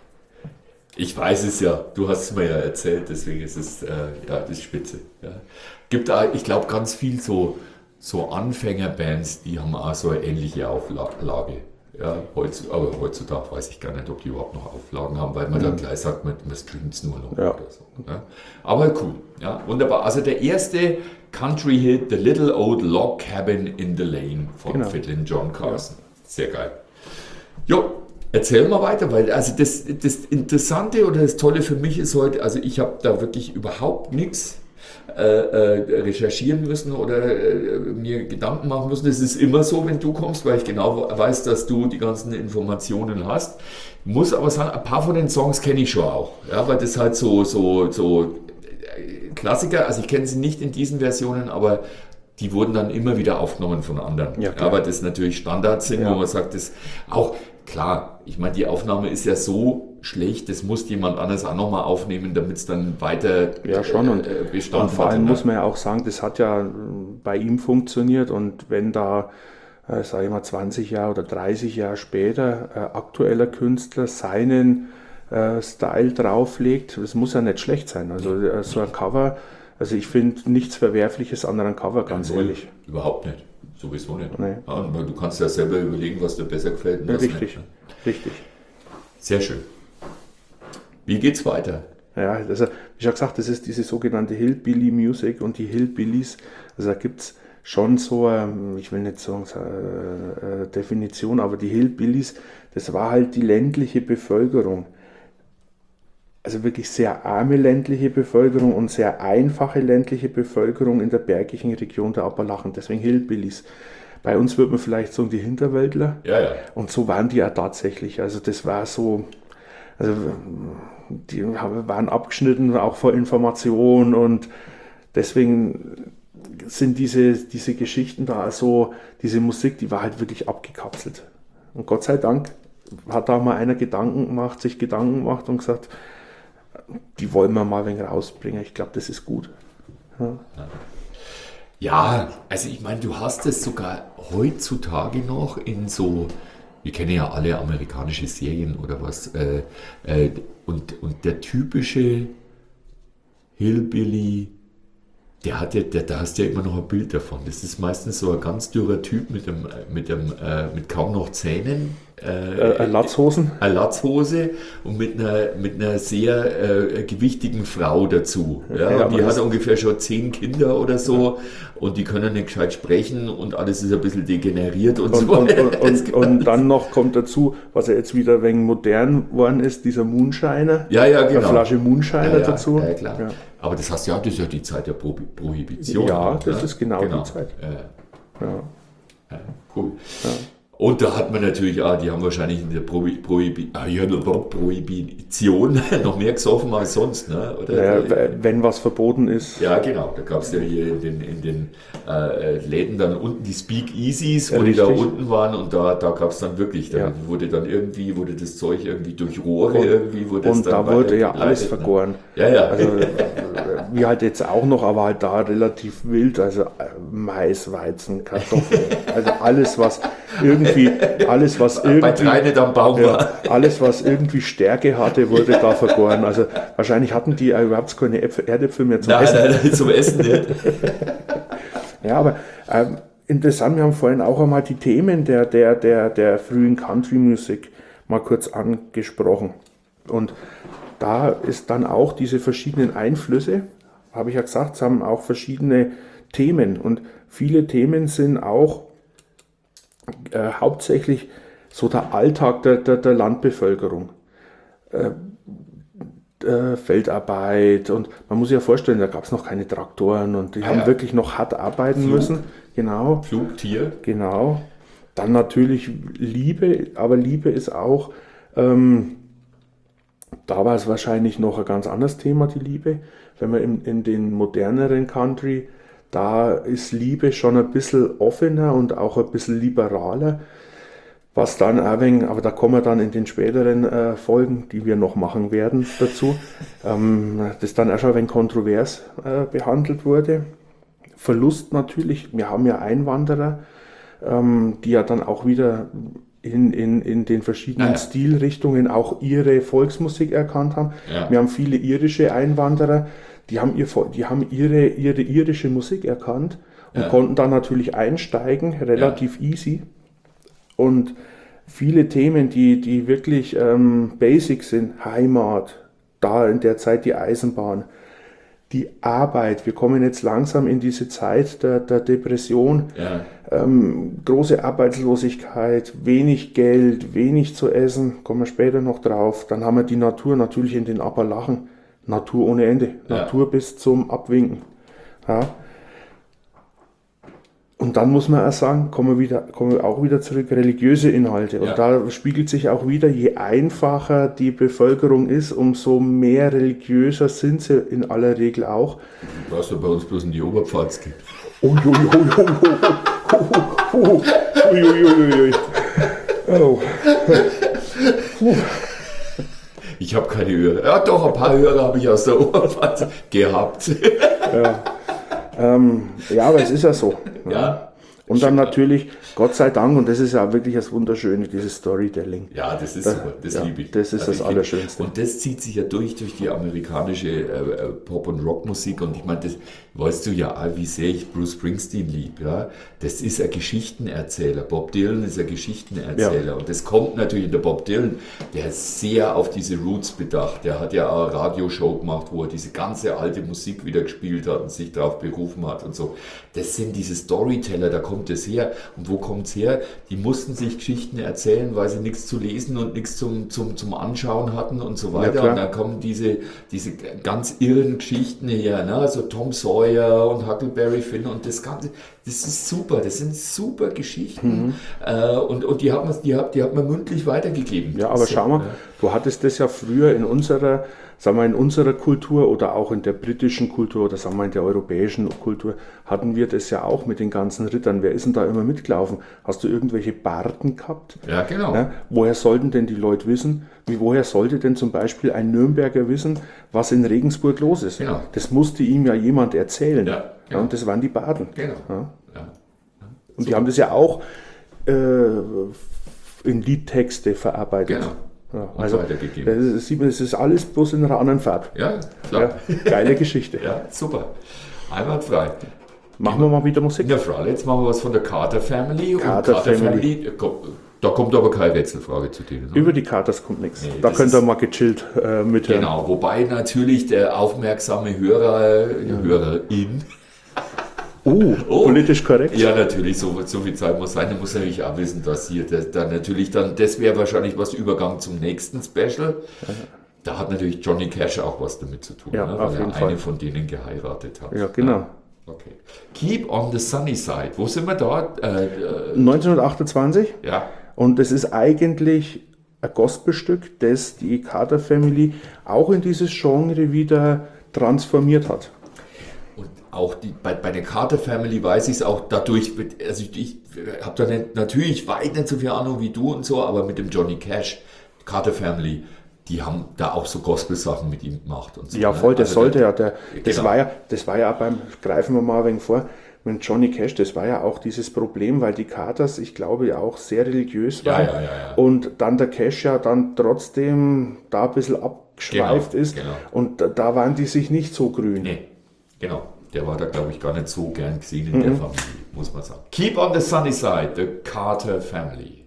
Ich weiß es ja, du hast es mir ja erzählt, deswegen ist es, äh, ja, das ist spitze. Ja. Gibt da, ich glaube, ganz viel so, so Anfängerbands, die haben auch so eine ähnliche Auflage. Ja, heutz, aber heutzutage weiß ich gar nicht, ob die überhaupt noch Auflagen haben, weil man dann gleich sagt, man, man streamt es nur noch Ja. oder so. Ja. Aber cool, ja, wunderbar. Also der erste Country-Hit, The Little Old Log Cabin in the Lane von Genau. Fiddlin' John Carson. Sehr geil. Jo, erzähl mal weiter, weil also das, das Interessante oder das Tolle für mich ist heute, also ich habe da wirklich überhaupt nichts äh, äh, recherchieren müssen oder äh, mir Gedanken machen müssen. Es ist immer so, wenn du kommst, weil ich genau weiß, dass du die ganzen Informationen hast. Muss aber sagen, ein paar von den Songs kenne ich schon auch, ja, weil das halt so, so, so äh, Klassiker, also ich kenne sie nicht in diesen Versionen, aber die wurden dann immer wieder aufgenommen von anderen. Ja, klar. Aber das natürlich Standards sind, Ja. wo man sagt, das auch klar, ich meine, die Aufnahme ist ja so schlecht, das muss jemand anders auch nochmal aufnehmen, damit es dann weiter Ja, schon. Und, äh, Bestand und vor hat, allem ne? muss man ja auch sagen, das hat ja äh, bei ihm funktioniert. Und wenn da, äh, sage ich mal, zwanzig Jahre oder dreißig Jahre später äh, aktueller Künstler seinen äh, Style drauflegt, das muss ja nicht schlecht sein. Also äh, so ein Cover, also ich finde nichts Verwerfliches an einem Cover, ganz Null. ehrlich. Überhaupt nicht. Sowieso nicht. Nee. Ja, und du kannst ja selber überlegen, was dir besser gefällt und was Richtig, nicht. Ne? richtig. Sehr schön. Wie geht's weiter? Ja, also, wie schon gesagt, das ist diese sogenannte Hillbilly Music und die Hillbillies, also da gibt es schon so, ähm, ich will nicht sagen, so eine äh, Definition, aber die Hillbillies, das war halt die ländliche Bevölkerung. Also wirklich sehr arme ländliche Bevölkerung und sehr einfache ländliche Bevölkerung in der bergigen Region der Appalachen, deswegen Hillbillies. Bei uns würde man vielleicht sagen, die Hinterwäldler. Ja, ja. Und so waren die ja tatsächlich. Also das war so, also die waren abgeschnitten, auch vor Information und deswegen sind diese, diese Geschichten da, also diese Musik, die war halt wirklich abgekapselt. Und Gott sei Dank hat da mal einer Gedanken gemacht, sich Gedanken gemacht und gesagt, die wollen wir mal ein wenig rausbringen. Ich glaube, das ist gut. Ja. Ja, also ich meine, du hast es sogar heutzutage noch in so, wir kennen ja alle amerikanische Serien oder was, äh, äh, und, und der typische Hillbilly, der hat ja, der, da hast du ja immer noch ein Bild davon. Das ist meistens so ein ganz dürrer Typ mit, dem, mit, dem, äh, mit kaum noch Zähnen. Äh, äh, Latzhosen. Eine Latzhose und mit einer, mit einer sehr äh, gewichtigen Frau dazu. Ja, Ja, und die aber hat das- ungefähr schon zehn Kinder oder so und die können nicht gescheit sprechen und alles ist ein bisschen degeneriert und, Und, so. und, und, und, und dann noch kommt dazu, was ja jetzt wieder ein wenig modern worden ist, dieser Moonshiner. Ja, ja, genau. Eine Flasche Moonshiner ja, ja, dazu. Ja, klar. Ja. Aber das hast ja, das ist ja die Zeit der Pro Prohibition. Ja, auch, das ne? ist genau die Zeit. Ja, Ja. ja, cool. Und da hat man natürlich, ah, die haben wahrscheinlich in der Prohi- Prohibi- ah, ja, Prohibition noch mehr gesoffen als sonst. Ne? Oder? Naja, wenn was verboten ist. Ja, genau. Da gab es ja hier in den, in den äh, Läden dann unten die Speakeasies, wo Ja, die da richtig. unten waren und da, da gab es dann wirklich, da Ja. wurde dann irgendwie, wurde das Zeug irgendwie durch Rohre Und, irgendwie, wurde es und dann da wurde ja weitergeleitet, alles ne? vergoren. Ja, ja. Also, äh, wie halt jetzt auch noch, aber halt da relativ wild, also äh, Mais, Weizen, Kartoffeln, also alles, was irgendwie, alles, was Bei irgendwie, drei nicht am Baum ja, war. alles, was irgendwie Stärke hatte, wurde da vergoren. Also wahrscheinlich hatten die ja überhaupt keine Äpfel, Erdäpfel mehr zum Nein, Essen. nein, nein, zum Essen nicht. Ja, aber ähm, interessant, wir haben vorhin auch einmal die Themen der, der, der, der frühen Country-Musik mal kurz angesprochen. Und da ist dann auch diese verschiedenen Einflüsse, habe ich ja gesagt, es haben auch verschiedene Themen. Und viele Themen sind auch äh, hauptsächlich so der Alltag der, der, der Landbevölkerung. Äh, äh, Feldarbeit und man muss sich ja vorstellen, da gab es noch keine Traktoren und die Ah, haben ja. wirklich noch hart arbeiten Flug. müssen. Genau, Flugtier. genau. Dann natürlich Liebe, aber Liebe ist auch, ähm, da war es wahrscheinlich noch ein ganz anderes Thema, die Liebe. Wenn man in, in den moderneren Country, da ist Liebe schon ein bisschen offener und auch ein bisschen liberaler. Was dann ein wenig, aber da kommen wir dann in den späteren äh, Folgen, die wir noch machen werden, dazu, ähm, das dann auch schon ein wenig kontrovers äh, behandelt wurde. Verlust natürlich, wir haben ja Einwanderer, ähm, die ja dann auch wieder in, in, in den verschiedenen Naja. Stilrichtungen auch ihre Volksmusik erkannt haben. Ja. Wir haben viele irische Einwanderer, die haben, ihr, Vol- die haben ihre, ihre irische Musik erkannt und Ja. konnten dann natürlich einsteigen, relativ easy. Und viele Themen, die, die wirklich ähm, basic sind, Heimat, da in der Zeit die Eisenbahn, die Arbeit, wir kommen jetzt langsam in diese Zeit der, der Depression, Ja. ähm, große Arbeitslosigkeit, wenig Geld, wenig zu essen, kommen wir später noch drauf. Dann haben wir die Natur natürlich in den Appalachen, Natur ohne Ende, Ja. Natur bis zum Abwinken. Ja. Und dann muss man auch sagen, kommen wir, wieder, kommen wir auch wieder zurück, religiöse Inhalte. Und Ja. da spiegelt sich auch wieder, je einfacher die Bevölkerung ist, umso mehr religiöser sind sie in aller Regel auch. Du warst ja bei uns bloß in die Oberpfalz gehen. Uiuiuiui. Oh. Ich habe keine Hörer. Ja, doch, ein paar Hörer habe ich aus der Oberpfalz gehabt. Ähm, ja, aber es ist ja so. Ja. Und dann natürlich, Gott sei Dank, und das ist ja wirklich das Wunderschöne, dieses Storytelling. Ja, das ist Da- super, das ja, liebe ich. das ist das ich find- Allerschönste. Und das zieht sich ja durch, durch die amerikanische äh, äh, Pop- und Rockmusik. Und ich meine, das weißt du ja auch, wie sehr ich Bruce Springsteen lieb. Ja? Das ist ein Geschichtenerzähler. Bob Dylan ist ein Geschichtenerzähler. Ja. Und das kommt natürlich, der Bob Dylan, der ist sehr auf diese Roots bedacht. Der hat ja auch eine Radioshow gemacht, wo er diese ganze alte Musik wieder gespielt hat und sich darauf berufen hat und so. Das sind diese Storyteller, da kommt es her. Und wo kommt es her? Die mussten sich Geschichten erzählen, weil sie nichts zu lesen und nichts zum, zum, zum Anschauen hatten und so weiter. klar. Und dann kommen diese, diese ganz irren Geschichten her, ne? Also Tom Sawyer und Huckleberry Finn und das Ganze. Das ist super, das sind super Geschichten. Mhm. Äh, und, und die hat man, die hat, die hat man mündlich weitergegeben. Ja, aber So, schau mal, ja. du hattest das ja früher in unserer, sagen wir, in unserer Kultur oder auch in der britischen Kultur oder sagen wir in der europäischen Kultur, hatten wir das ja auch mit den ganzen Rittern. Wer ist denn da immer mitgelaufen? Hast du irgendwelche Barden gehabt? Ja, genau. Ja, woher sollten denn die Leute wissen, wie woher sollte denn zum Beispiel ein Nürnberger wissen, was in Regensburg los ist? Genau. Das musste ihm ja jemand erzählen. Ja, genau. und das waren die Baden. Genau. Ja. Ja. Und die haben das ja auch äh, in Liedtexte verarbeitet. Genau. Ja, Und also weitergegeben. das sieht man, das ist alles bloß in einer anderen Farbe. Ja, klar. Ja, geile Geschichte. Ja, super. Einwandfrei. Machen wir mal wieder Musik. Ja, Frau, jetzt machen wir was von der Carter Family. Und Carter Family. äh, kommt- Da kommt aber keine Rätselfrage zu denen. oder? Über die Carters kommt nichts. Nee, da das könnt ihr ist- mal gechillt äh, mithören. Genau, wobei natürlich der aufmerksame Hörer, Hörerin, Oh, Oh. politisch korrekt. ja natürlich, so, so viel Zeit muss sein, der muss natürlich auch wissen, dass hier das, dann natürlich dann, das wäre wahrscheinlich was Übergang zum nächsten Special. Da hat natürlich Johnny Cash auch was damit zu tun, Ja, ne, auf weil jeden er Fall. eine von denen geheiratet hat. Ja, genau. Okay. Keep on the Sunny Side. Wo sind wir da? Äh, äh, neunzehnhundertachtundzwanzig. ja. Und es ist eigentlich ein Gospelstück, das die Carter Family auch in dieses Genre wieder transformiert hat. Und auch die, bei, bei der Carter Family weiß ich es auch dadurch, also ich, ich habe da nicht, natürlich weit nicht so viel Ahnung wie du und so, aber mit dem Johnny Cash, Carter Family, die haben da auch so Gospel-Sachen mit ihm gemacht und so. Ja, voll, das also sollte der, ja. Der, das, genau. war ja das war ja beim, greifen wir mal ein wenig vor, mit Johnny Cash, das war ja auch dieses Problem, weil die Carters, ich glaube, ja auch sehr religiös Ja, waren. ja, ja, ja. Und dann der Cash ja dann trotzdem da ein bisschen abgeschweift Genau, ist. genau. Und da, da waren die sich nicht so grün. Nee, genau. Der war da, glaube ich, gar nicht so gern gesehen in der Familie, muss man sagen. Keep on the Sunny Side, the Carter Family.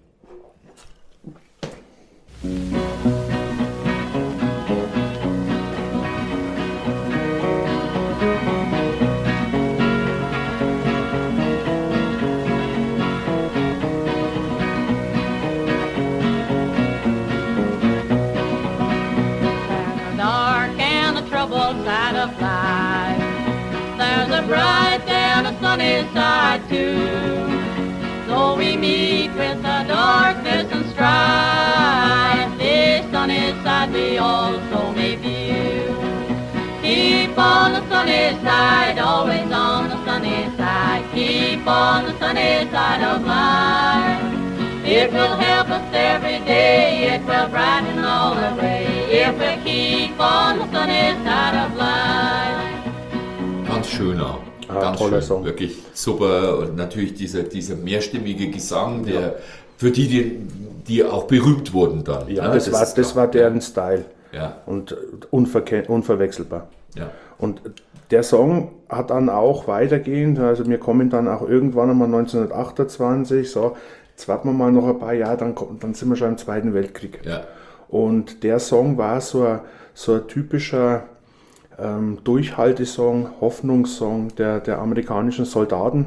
Dark and the troubled side of life. There's a bright and a sunny side too. So we meet with the darkness and strife. This sunny side we also may view. Keep on the sunny side, always on the sunny side. Keep on the sunny side of life. It will help us every day, it will brighten all the way, if we keep on the sunny side of life. Ganz schöner, Ah, ganz toller schön, Song. wirklich super. Und natürlich dieser, dieser mehrstimmige Gesang, der für die, die, die auch berühmt wurden dann. Ja, ne? das, war, ist das klar. war deren Style. Ja, Und unverke- unverwechselbar. ja. Und der Song hat dann auch weitergehend, also wir kommen dann auch irgendwann einmal neunzehnhundertachtundzwanzig, so, jetzt warten wir mal noch ein paar Jahre, dann, kommt- dann sind wir schon im Zweiten Weltkrieg. ja. Und der Song war so ein, so ein typischer ähm, Durchhaltesong, Hoffnungssong der, der amerikanischen Soldaten.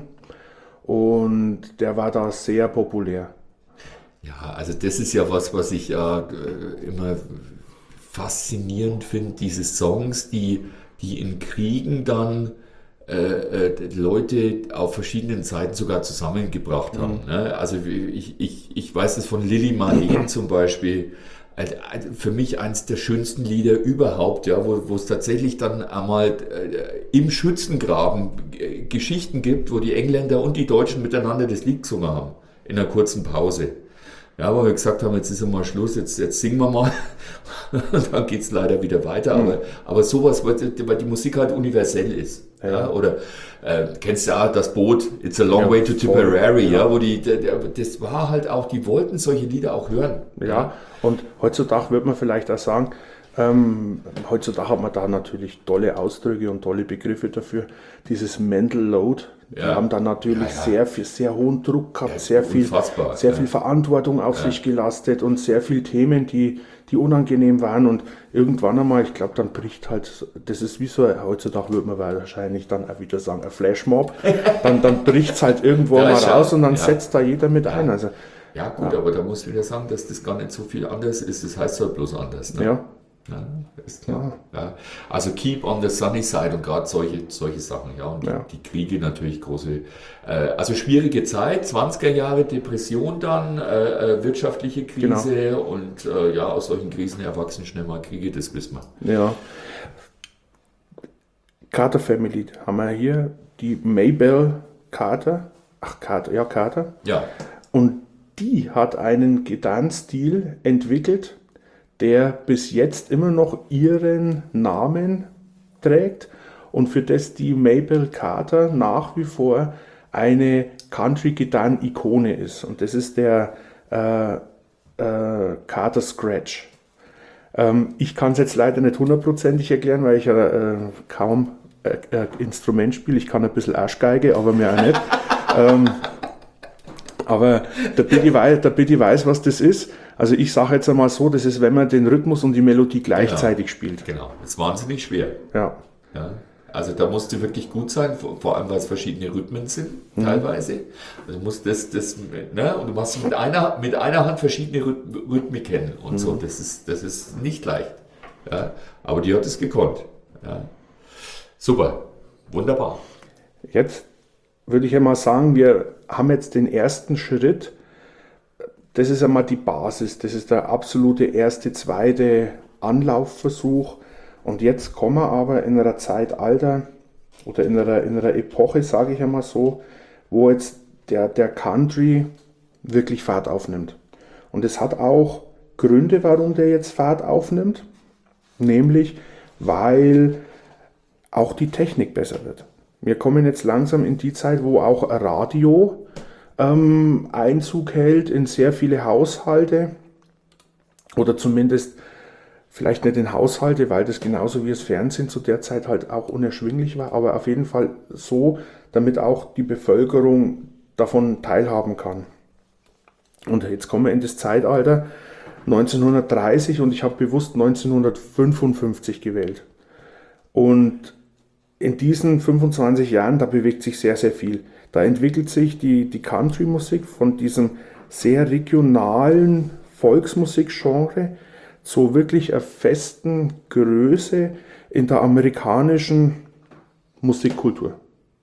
Und der war da sehr populär. Ja, also das ist ja was, was ich äh, immer faszinierend finde, diese Songs, die, die in Kriegen dann äh, äh, Leute auf verschiedenen Seiten sogar zusammengebracht haben. Ne? Also ich, ich, ich weiß es von Lili Marleen zum Beispiel, äh, für mich eines der schönsten Lieder überhaupt, ja, wo, wo es tatsächlich dann einmal äh, im Schützengraben äh, Geschichten gibt, wo die Engländer und die Deutschen miteinander das Lied gesungen haben, in einer kurzen Pause. Ja, wo wir gesagt haben, jetzt ist einmal Schluss, jetzt, jetzt singen wir mal. Und dann geht es leider wieder weiter. Mhm. Aber, aber sowas, weil die, weil die Musik halt universell ist. Ja. Ja. Oder äh, kennst du ja das Boot, It's a Long Ja, Way to voll. Tipperary, ja. Ja. wo die, der, der, das war halt auch, die wollten solche Lieder auch hören. Ja, und heutzutage würde man vielleicht auch sagen, ähm, heutzutage hat man da natürlich tolle Ausdrücke und tolle Begriffe dafür. Dieses Mental Load, die Ja. haben dann natürlich Ja, ja. sehr viel, sehr hohen Druck gehabt, Ja, sehr viel, unfassbar, sehr ja. viel Verantwortung auf sich gelastet und sehr viele Themen, die, die unangenehm waren. Und irgendwann einmal, ich glaube, dann bricht halt, das ist wie so, heutzutage würde man wahrscheinlich dann auch wieder sagen, ein Flashmob, dann, dann bricht es halt irgendwo Ja, mal ist ja- raus und dann ja. setzt da jeder mit ein. Also, Ja gut, aber da muss ich wieder sagen, dass das gar nicht so viel anders ist. Das heißt halt bloß anders. Ne? ja. Ja, ist klar. Ja. Also keep on the sunny side und gerade solche, solche Sachen. Ja. Und die, Ja. die Kriege natürlich große, äh, also schwierige Zeit, zwanziger Jahre Depression dann, äh, äh, wirtschaftliche Krise Genau. und äh, ja, aus solchen Krisen erwachsen schnell mal Kriege, das wissen wir. Ja. Carter Family haben wir hier, die Maybelle Carter, ach Carter, ja Carter, Ja, und die hat einen Gitarrenstil entwickelt, der bis jetzt immer noch ihren Namen trägt und für das die Maybelle Carter nach wie vor eine Country-Gitarren-Ikone ist. Und das ist der äh, äh, Carter Scratch. Ähm, ich kann es jetzt leider nicht hundertprozentig erklären, weil ich ja äh, kaum äh, äh, Instrument spiele. Ich kann ein bisschen Arschgeige, aber mehr auch nicht. ähm, aber der Billy weiß, der Billy weiß, was das ist. Also ich sage jetzt einmal so, das ist, wenn man den Rhythmus und die Melodie gleichzeitig spielt. genau. Das ist wahnsinnig schwer. Ja. Ja, also da musst du wirklich gut sein, vor vor allem weil es verschiedene Rhythmen sind, teilweise. Also du musst das, das, ne, und du machst mit einer, mit einer Hand verschiedene Rhyth- Rhythmen kennen und so. Das ist, das ist nicht leicht. Ja, aber die hat es gekonnt. Ja. Super, wunderbar. Jetzt würde ich ja mal sagen, wir haben jetzt den ersten Schritt. Das ist einmal die Basis. Das ist der absolute erste, zweite Anlaufversuch. Und jetzt kommen wir aber in einer Zeitalter oder in einer, in einer Epoche, sage ich einmal so, wo jetzt der, der Country wirklich Fahrt aufnimmt. Und es hat auch Gründe, warum der jetzt Fahrt aufnimmt. Nämlich, weil auch die Technik besser wird. Wir kommen jetzt langsam in die Zeit, wo auch Radio ähm, Einzug hält in sehr viele Haushalte oder zumindest vielleicht nicht in Haushalte, weil das genauso wie das Fernsehen zu der Zeit halt auch unerschwinglich war, aber auf jeden Fall so, damit auch die Bevölkerung davon teilhaben kann. Und jetzt kommen wir in das Zeitalter neunzehnhundertdreißig und ich habe bewusst neunzehnhundertfünfundfünfzig gewählt. Und in diesen fünfundzwanzig Jahren, da bewegt sich sehr, sehr viel. Da entwickelt sich die, die Country-Musik von diesem sehr regionalen Volksmusikgenre zu wirklich einer festen Größe in der amerikanischen Musikkultur.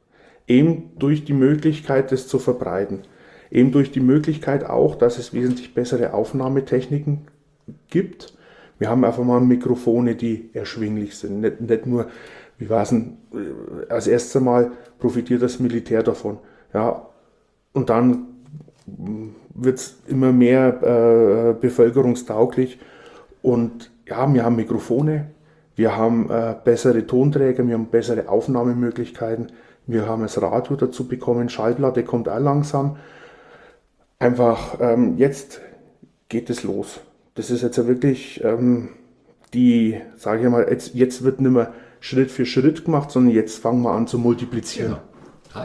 Eben durch die Möglichkeit, das zu verbreiten. Eben durch die Möglichkeit auch, dass es wesentlich bessere Aufnahmetechniken gibt. Wir haben einfach mal Mikrofone, die erschwinglich sind. Nicht, nicht nur, wie war es denn, als erstes Mal profitiert das Militär davon. Ja, und dann wird es immer mehr äh, bevölkerungstauglich. Und ja, wir haben Mikrofone, wir haben äh, bessere Tonträger, wir haben bessere Aufnahmemöglichkeiten, wir haben das Radio dazu bekommen, Schallplatte kommt auch langsam. Einfach, ähm, jetzt geht es los. Das ist jetzt ja wirklich ähm, die, sage ich mal, jetzt, jetzt wird nicht mehr Schritt für Schritt gemacht, sondern jetzt fangen wir an zu multiplizieren. Ja. Ah,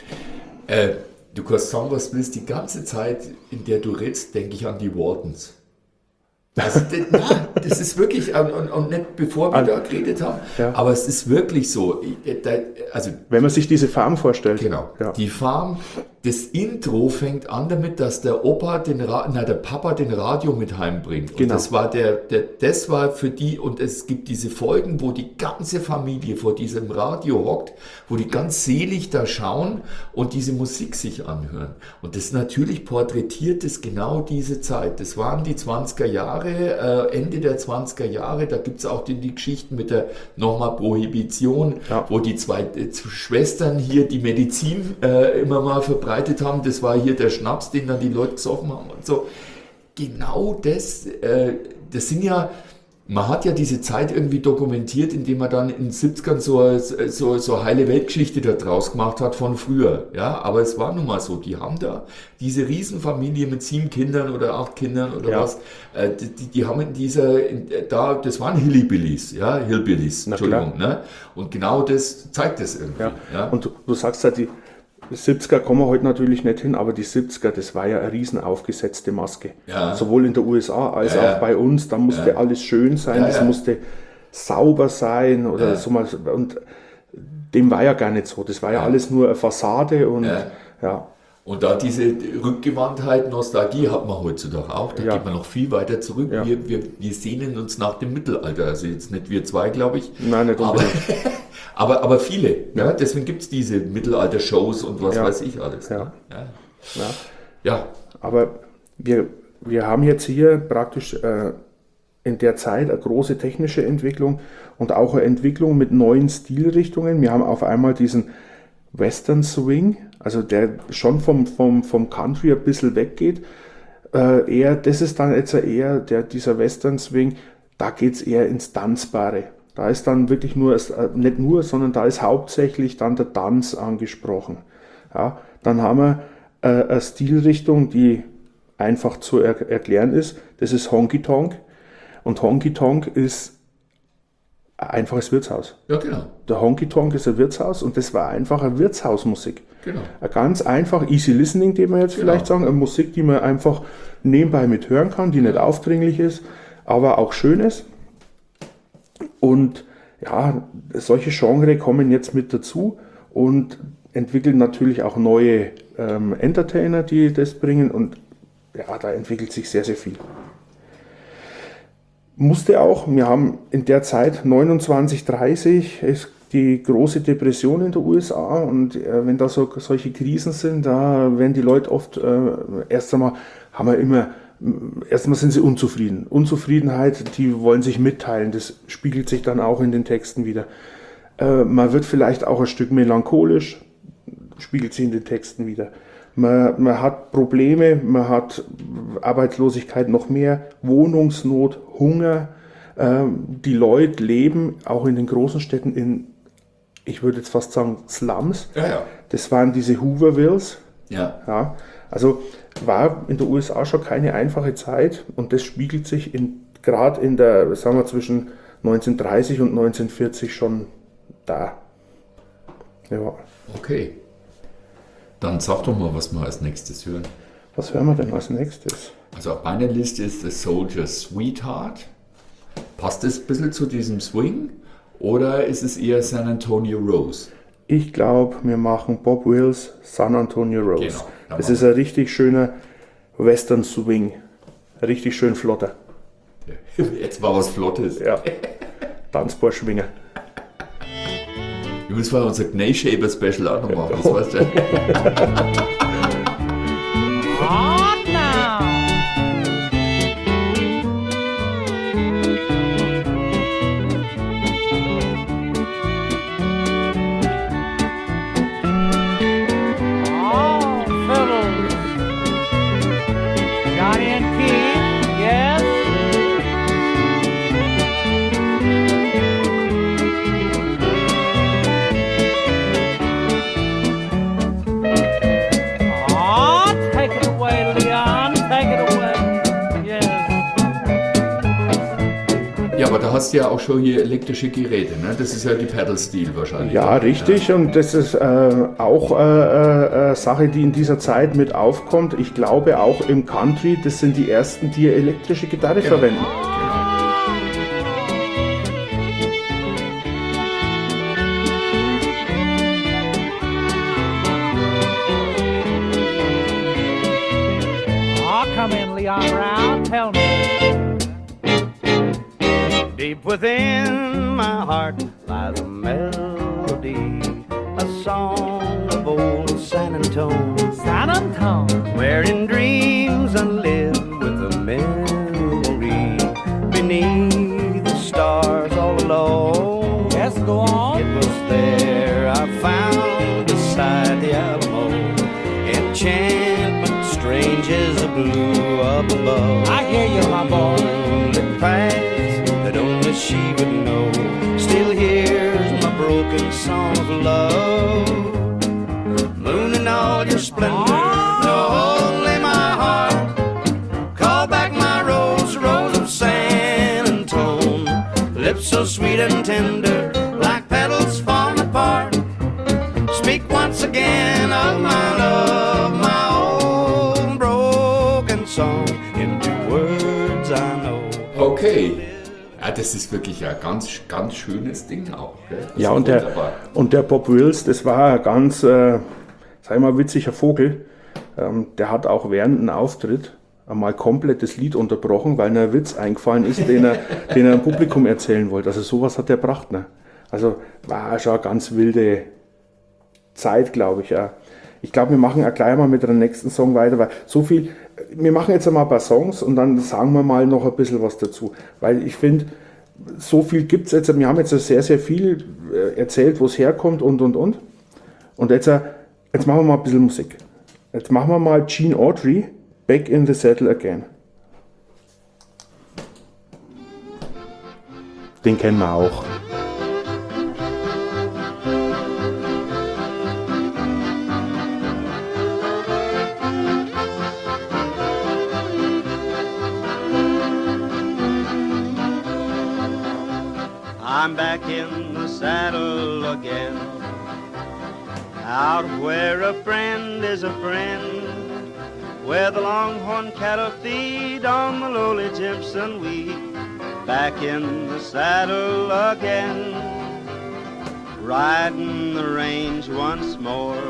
ja. Äh, du kannst sagen, was du willst, die ganze Zeit, in der du redest, denke ich an die Wardens. Also, das, nein, das ist wirklich, und, und nicht bevor wir da geredet haben, ja. aber es ist wirklich so. Also, wenn man sich diese Farm vorstellt. Genau, ja. Die Farm, das Intro fängt an damit, dass der Opa, den Ra- na, der Papa den Radio mit heimbringt. Und genau. das war der, der, das war für die, und es gibt diese Folgen, wo die ganze Familie vor diesem Radio hockt, wo die ganz selig da schauen und diese Musik sich anhören. Und das natürlich porträtiert es genau diese Zeit. Das waren die zwanziger Jahre, äh, Ende der zwanziger Jahre, da gibt es auch die, die Geschichten mit der nochmal Prohibition, ja. wo die zwei äh, Schwestern hier die Medizin äh, immer mal verbreitet haben. Das war hier der Schnaps, den dann die Leute gesoffen haben und so. Genau das, äh, das sind ja, man hat ja diese Zeit irgendwie dokumentiert, indem man dann in den siebzigern so, so, so heile Weltgeschichte da draus gemacht hat von früher. Ja, aber es war nun mal so, die haben da diese Riesenfamilie mit sieben Kindern oder acht Kindern oder ja. was, äh, die, die haben in dieser, in, da, das waren Hillbillies, ja, Hillbillies, Entschuldigung, ne? Und genau das zeigt es irgendwie. Ja. Ja. Und du, du sagst halt, die siebziger kommen wir heute natürlich nicht hin, aber die siebziger, das war ja eine riesen aufgesetzte Maske. Ja. Sowohl in der U S A als ja, auch bei uns, da musste ja. alles schön sein, es ja, ja. musste sauber sein oder ja. so mal. Und dem war ja gar nicht so. Das war ja, ja. alles nur eine Fassade und ja. ja. Und da diese Rückgewandtheit, Nostalgie hat man heutzutage auch. Da ja. geht man noch viel weiter zurück. Ja. Wir, wir, wir sehnen uns nach dem Mittelalter. Also jetzt nicht wir zwei, glaube ich. Nein, nicht aber, aber, aber viele. Ja. Ja, deswegen gibt es diese Mittelalter-Shows und was ja. weiß ich alles. Ja. Ja. Ja. ja. Aber wir, wir haben jetzt hier praktisch äh, in der Zeit eine große technische Entwicklung und auch eine Entwicklung mit neuen Stilrichtungen. Wir haben auf einmal diesen Western Swing, also der schon vom, vom, vom Country ein bisschen weggeht. Äh, eher, das ist dann jetzt eher der, dieser Western Swing, da geht es eher ins Tanzbare. Da ist dann wirklich nur, nicht nur, sondern da ist hauptsächlich dann der Tanz angesprochen. Ja, dann haben wir äh, eine Stilrichtung, die einfach zu er- erklären ist, das ist Honky Tonk. Und Honky Tonk ist ein einfaches Wirtshaus. Ja, genau. Der Honky Tonk ist ein Wirtshaus und das war einfach eine Wirtshausmusik. Genau. Eine ganz einfach, easy listening, die man jetzt genau. vielleicht sagen, eine Musik, die man einfach nebenbei mit hören kann, die nicht aufdringlich ist, aber auch schön ist. Und ja, solche Genre kommen jetzt mit dazu und entwickeln natürlich auch neue ähm, Entertainer, die das bringen und ja, da entwickelt sich sehr, sehr viel. Musste auch, wir haben in der Zeit neunundzwanzig, dreißig, es die große Depression in den U S A und äh, wenn da so, solche Krisen sind, da werden die Leute oft äh, erst einmal, haben wir immer, erstmal sind sie unzufrieden. Unzufriedenheit, die wollen sich mitteilen, das spiegelt sich dann auch in den Texten wieder. Äh, man wird vielleicht auch ein Stück melancholisch, spiegelt sich in den Texten wieder. Man, man hat Probleme, man hat Arbeitslosigkeit noch mehr, Wohnungsnot, Hunger. Äh, die Leute leben auch in den großen Städten in, ich würde jetzt fast sagen, Slums. Ja, ja. Das waren diese Hoovervilles. Ja. Ja, also war in den U S A schon keine einfache Zeit und das spiegelt sich in, gerade in der, sagen wir, zwischen neunzehnhundertdreißig und neunzehnhundertvierzig schon da. Ja. Okay. Dann sag doch mal, was wir als nächstes hören. Was hören wir denn als nächstes? Also auf meiner Liste ist The Soldier's Sweetheart. Passt das ein bisschen zu diesem Swing oder ist es eher San Antonio Rose? Ich glaube, wir machen Bob Wills San Antonio Rose. Genau, das ist ein richtig schöner Western Swing. Richtig schön flotter. Jetzt war was Flottes. Ja. Tanzbar-Schwinger. Wir müssen mal unser Gnei Shaper Special auch noch machen. Das weißt du. Hot now. Oh, fellows. Johnny and Keith, yes? Oh, take it away, Leon. Take it away. Yes. Ja, aber da hast du ja auch schon hier elektrische Geräte, ne? Das ist ja die Pedal Steel wahrscheinlich. Ja, richtig. Und das ist äh, auch eine äh, äh, Sache, die in dieser Zeit mit aufkommt. Ich glaube auch im Country, das sind die ersten, die eine elektrische Gitarre Genau. verwenden. Oh, come in, Leon Brown. Tell me. Deep within my heart lies a melody, a song of old San Antone. San Antone. Where in dreams I live with a memory beneath the stars all alone. Yes, go on. It was there I found beside the Alamo enchantment strange as a blue up above. I hear you, my boy. Moonlit paths that only she would know. Still hears my broken song of love. Moon in all your splendor, no only my heart. Call back my rose, rose of San Antone. Lips so sweet and tender, like petals falling apart. Speak once again of my love, my old broken song into words I know. Okay. Ja, das ist wirklich ein ganz, ganz schönes Ding auch. Gell? Das Ja, ist und der, wunderbar. und der Bob Wills, das war ein ganz, äh, sag ich mal, witziger Vogel. Ähm, der hat auch während einem Auftritt einmal komplett das Lied unterbrochen, weil ihm ein Witz eingefallen ist, den er, den er dem Publikum erzählen wollte. Also sowas hat der gebracht. Ne? Also war schon eine ganz wilde Zeit, glaube ich. Ja. Ich glaube, wir machen auch gleich mal mit dem nächsten Song weiter, weil so viel, wir machen jetzt einmal ein paar Songs und dann sagen wir mal noch ein bisschen was dazu. Weil ich finde, so viel gibt es jetzt, wir haben jetzt sehr, sehr viel erzählt, wo es herkommt und, und, und. Und jetzt, jetzt machen wir mal ein bisschen Musik. Jetzt machen wir mal Gene Autry, Back in the Saddle Again. Den kennen wir auch. I'm back in the saddle again, out where a friend is a friend, where the longhorn cattle feed on the lowly Jimson weed. Back in the saddle again, riding the range once more,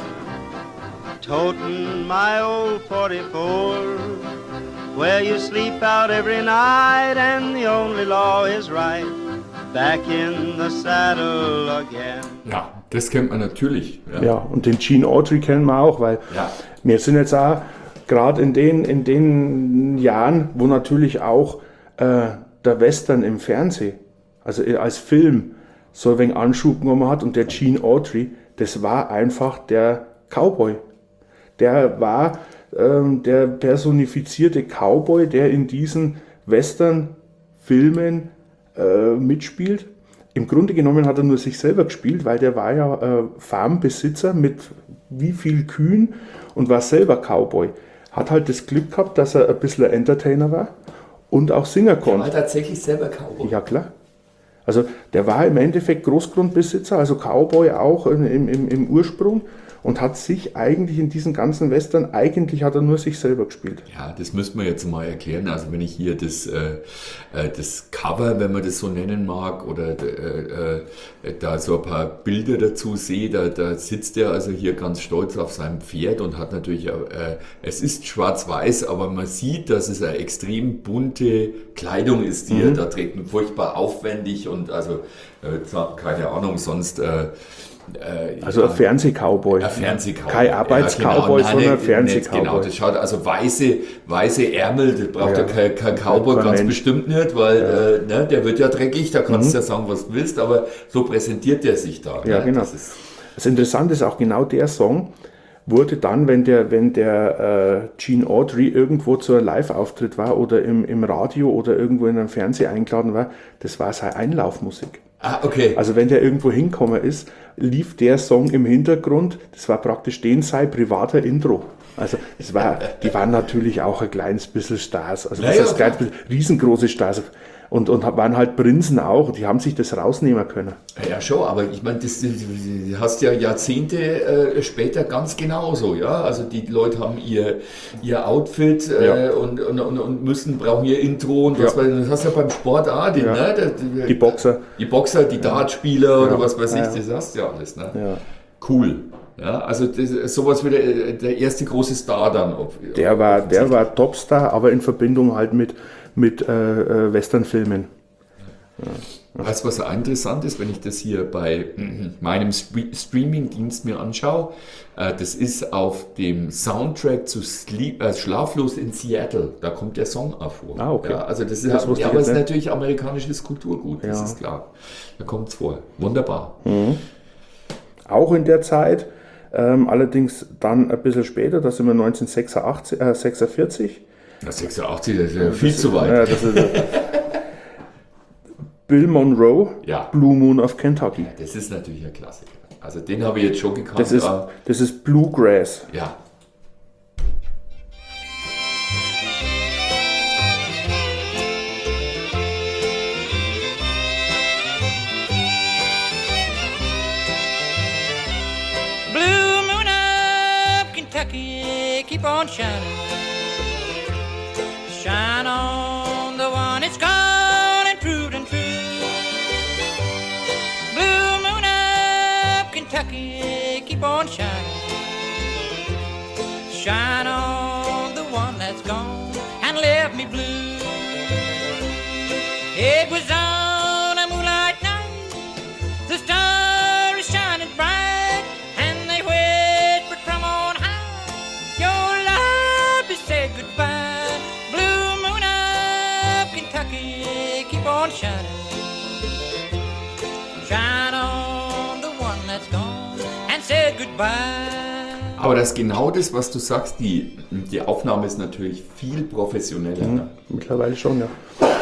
toting my old forty-four, where you sleep out every night and the only law is right. back in the saddle again. Ja, das kennt man natürlich. Ja. Ja, und den Gene Autry kennen wir auch, weil Ja. wir sind jetzt auch gerade in den, in den Jahren, wo natürlich auch äh, der Western im Fernsehen, also als Film, so ein wenig Anschub genommen hat, und der Gene Autry, das war einfach der Cowboy. Der war ähm, der personifizierte Cowboy, der in diesen Western-Filmen äh, mitspielt. Im Grunde genommen hat er nur sich selber gespielt, weil der war ja äh, Farmbesitzer mit wie viel Kühen und war selber Cowboy. Hat halt das Glück gehabt, dass er ein bisschen ein Entertainer war und auch Singer Er konnte. war tatsächlich selber Cowboy. Ja, klar. Also der war im Endeffekt Großgrundbesitzer, also Cowboy auch im, im, im Ursprung, und hat sich eigentlich in diesen ganzen Western, eigentlich hat er nur sich selber gespielt. Ja, das müssen wir jetzt mal erklären. Also wenn ich hier das, äh, äh, das Cover, wenn man das so nennen mag, oder äh, äh, da so ein paar Bilder dazu sehe, da, da sitzt er also hier ganz stolz auf seinem Pferd und hat natürlich, äh, es ist schwarz-weiß, aber man sieht, dass es eine extrem bunte Kleidung ist, die Mhm. er da trägt, und furchtbar aufwendig und also, äh, keine Ahnung, sonst... Äh, äh, Also ja, ein Fernseh-Cowboy. Ein Fernsehcowboy. Kein Arbeits-Cowboy, Nein, sondern ein nicht- Fernseh-Cowboy. Genau, das schaut also weiße, weiße Ärmel, das braucht ja, Ja. kein, kein Cowboy Kein ganz Mensch. bestimmt nicht, weil äh, ne, der wird ja dreckig, da kannst du Mhm. ja sagen, was du willst, aber so präsentiert der sich da. Ja, ne? genau. Das ist, Das Interessante ist auch, genau der Song wurde dann, wenn der, wenn der äh, Gene Autry irgendwo zu einem Live-Auftritt war oder im, im Radio oder irgendwo in einem Fernseher eingeladen war, das war seine Einlaufmusik. ah, okay. Also wenn der irgendwo hingekommen ist, lief der Song im Hintergrund, das war praktisch den sein privater Intro. Also das war, die waren natürlich auch ein kleines bisschen Stars, also Ja, was ja, heißt kleines bisschen, riesengroße Stars. Und, und waren halt Prinzen auch, die haben sich das rausnehmen können. Ja, schon, aber ich meine, das, das hast ja Jahrzehnte äh, später ganz genauso, ja. Also die Leute haben ihr, ihr Outfit äh, Ja. und, und, und, und müssen, brauchen ihr Intro und was Ja. weiß ich. Das hast du ja beim Sport auch, den, Ja. ne? Der- Die Boxer. Die Boxer, die Dartspieler oder Ja. was weiß ich, Ja. das hast du ja alles, ne? Ja. Cool. Ja, also das, sowas wie der, der erste große Star dann. Ob, Der war, der war Topstar, aber in Verbindung halt mit, mit äh, äh, Westernfilmen. Weißt du, was auch interessant ist, wenn ich das hier bei meinem Stre- Streaming-Dienst mir anschaue? Äh, das ist auf dem Soundtrack zu Sleep, äh, Schlaflos in Seattle. Da kommt der Song auch vor. Ah, okay. Ja, also das ist, Das wusste ja, ich aber es jetzt ist nicht. natürlich amerikanisches Kulturgut, das Ja. ist klar. Da kommt es vor. Wunderbar. Auch in der Zeit, ähm, allerdings dann ein bisschen später, da sind wir neunzehnhundertsechsundachtzig, äh, sechsundvierzig. Ja, sechsundachtzig, das ist ja viel zu weit. Äh, das ist, äh, Bill Monroe, Ja. Blue Moon of Kentucky. Das ist natürlich ein Klassiker. Also den habe ich jetzt schon gekannt. Das ist, aber- das ist Bluegrass. ja. Blue moon of Kentucky, keep on shining. Shine on the one it's gone and proved and true. Blue moon of Kentucky, keep on shining. Shine on the one that's gone and left me blue. It was on a moonlight night, the star is shining bright, and they whispered from on high, your love has said goodbye. Blue moon of Kentucky, keep on shining. Shine on the one that's gone and said goodbye. Aber das ist genau das, was du sagst. Die, die Aufnahme ist natürlich viel professioneller. Ne? Mittlerweile schon, ja.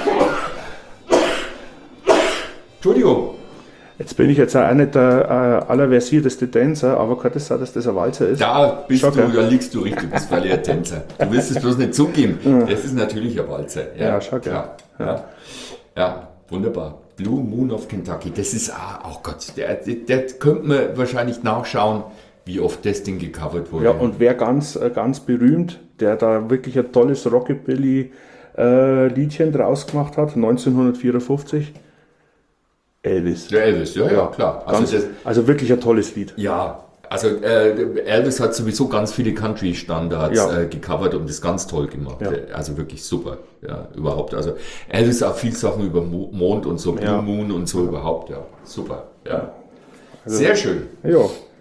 Entschuldigung. Jetzt bin ich jetzt auch nicht der äh, allerversierteste Tänzer, aber kann das sein, dass das ein Walzer ist? Da bist Schocker. du, da liegst du richtig, du bist weil ein Tänzer. Du willst es bloß nicht zugeben. Das ist natürlich ein Walzer. Ja, Schocker. klar. Ja. ja, wunderbar. Blue Moon of Kentucky, das ist, ah, oh Gott, der, der, der könnte man wahrscheinlich nachschauen, wie oft das Ding gecovert wurde. Ja, und wer ganz, äh, ganz berühmt, der da wirklich ein tolles Rockabilly-Liedchen draus gemacht hat, neunzehnhundertvierundfünfzig, Elvis. Der Elvis, ja, ja, klar. Also, Ganz, das, also wirklich ein tolles Lied. ja, Also äh, Elvis hat sowieso ganz viele Country-Standards Ja. äh, gecovert und das ganz toll gemacht. Ja. Also wirklich super, ja, überhaupt. Also Elvis auch viel Sachen über Mo- Mond und so, Blue Ja. Moon und so überhaupt, ja, super. Ja. Sehr schön. Ja.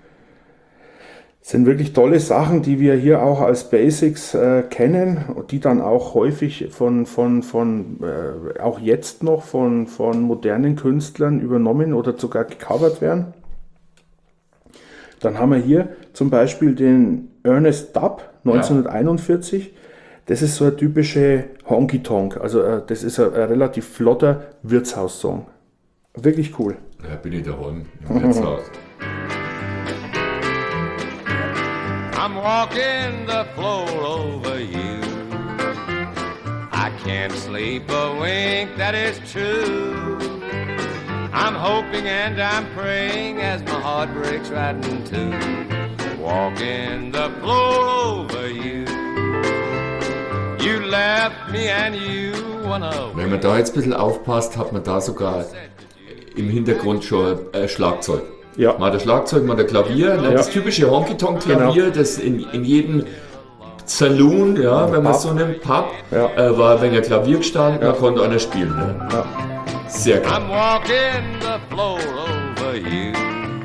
Sind wirklich tolle Sachen, die wir hier auch als Basics äh, kennen und die dann auch häufig von, von, von äh, auch jetzt noch von, von modernen Künstlern übernommen oder sogar gecovert werden. Dann haben wir hier zum Beispiel den Ernest Tubb neunzehnhunderteinundvierzig. Das ist so eine typische Honky-Tonk, also äh, das ist ein, ein relativ flotter Wirtshaussong. Wirklich cool. Ja, bin ich daheim im Wirtshaus. I'm walking the floor over you. I can't sleep a wink, that is true. I'm hoping and I'm praying as my heart breaks right in two. Walking the floor over you. You left me and you went away. Wenn man da jetzt ein bisschen aufpasst, hat man da sogar im Hintergrund schon äh, Schlagzeug. Ja. Mal das Schlagzeug, mal der Klavier, ne? Das typische Honky-Tonk-Klavier, Genau. das in, in jedem Saloon, ja, wenn man Pub. so nimmt, Pub, Ja. äh, war wenn ein Klavier gestanden, da konnte einer spielen. Ne? Ja. Sehr geil. I'm walking the floor over you.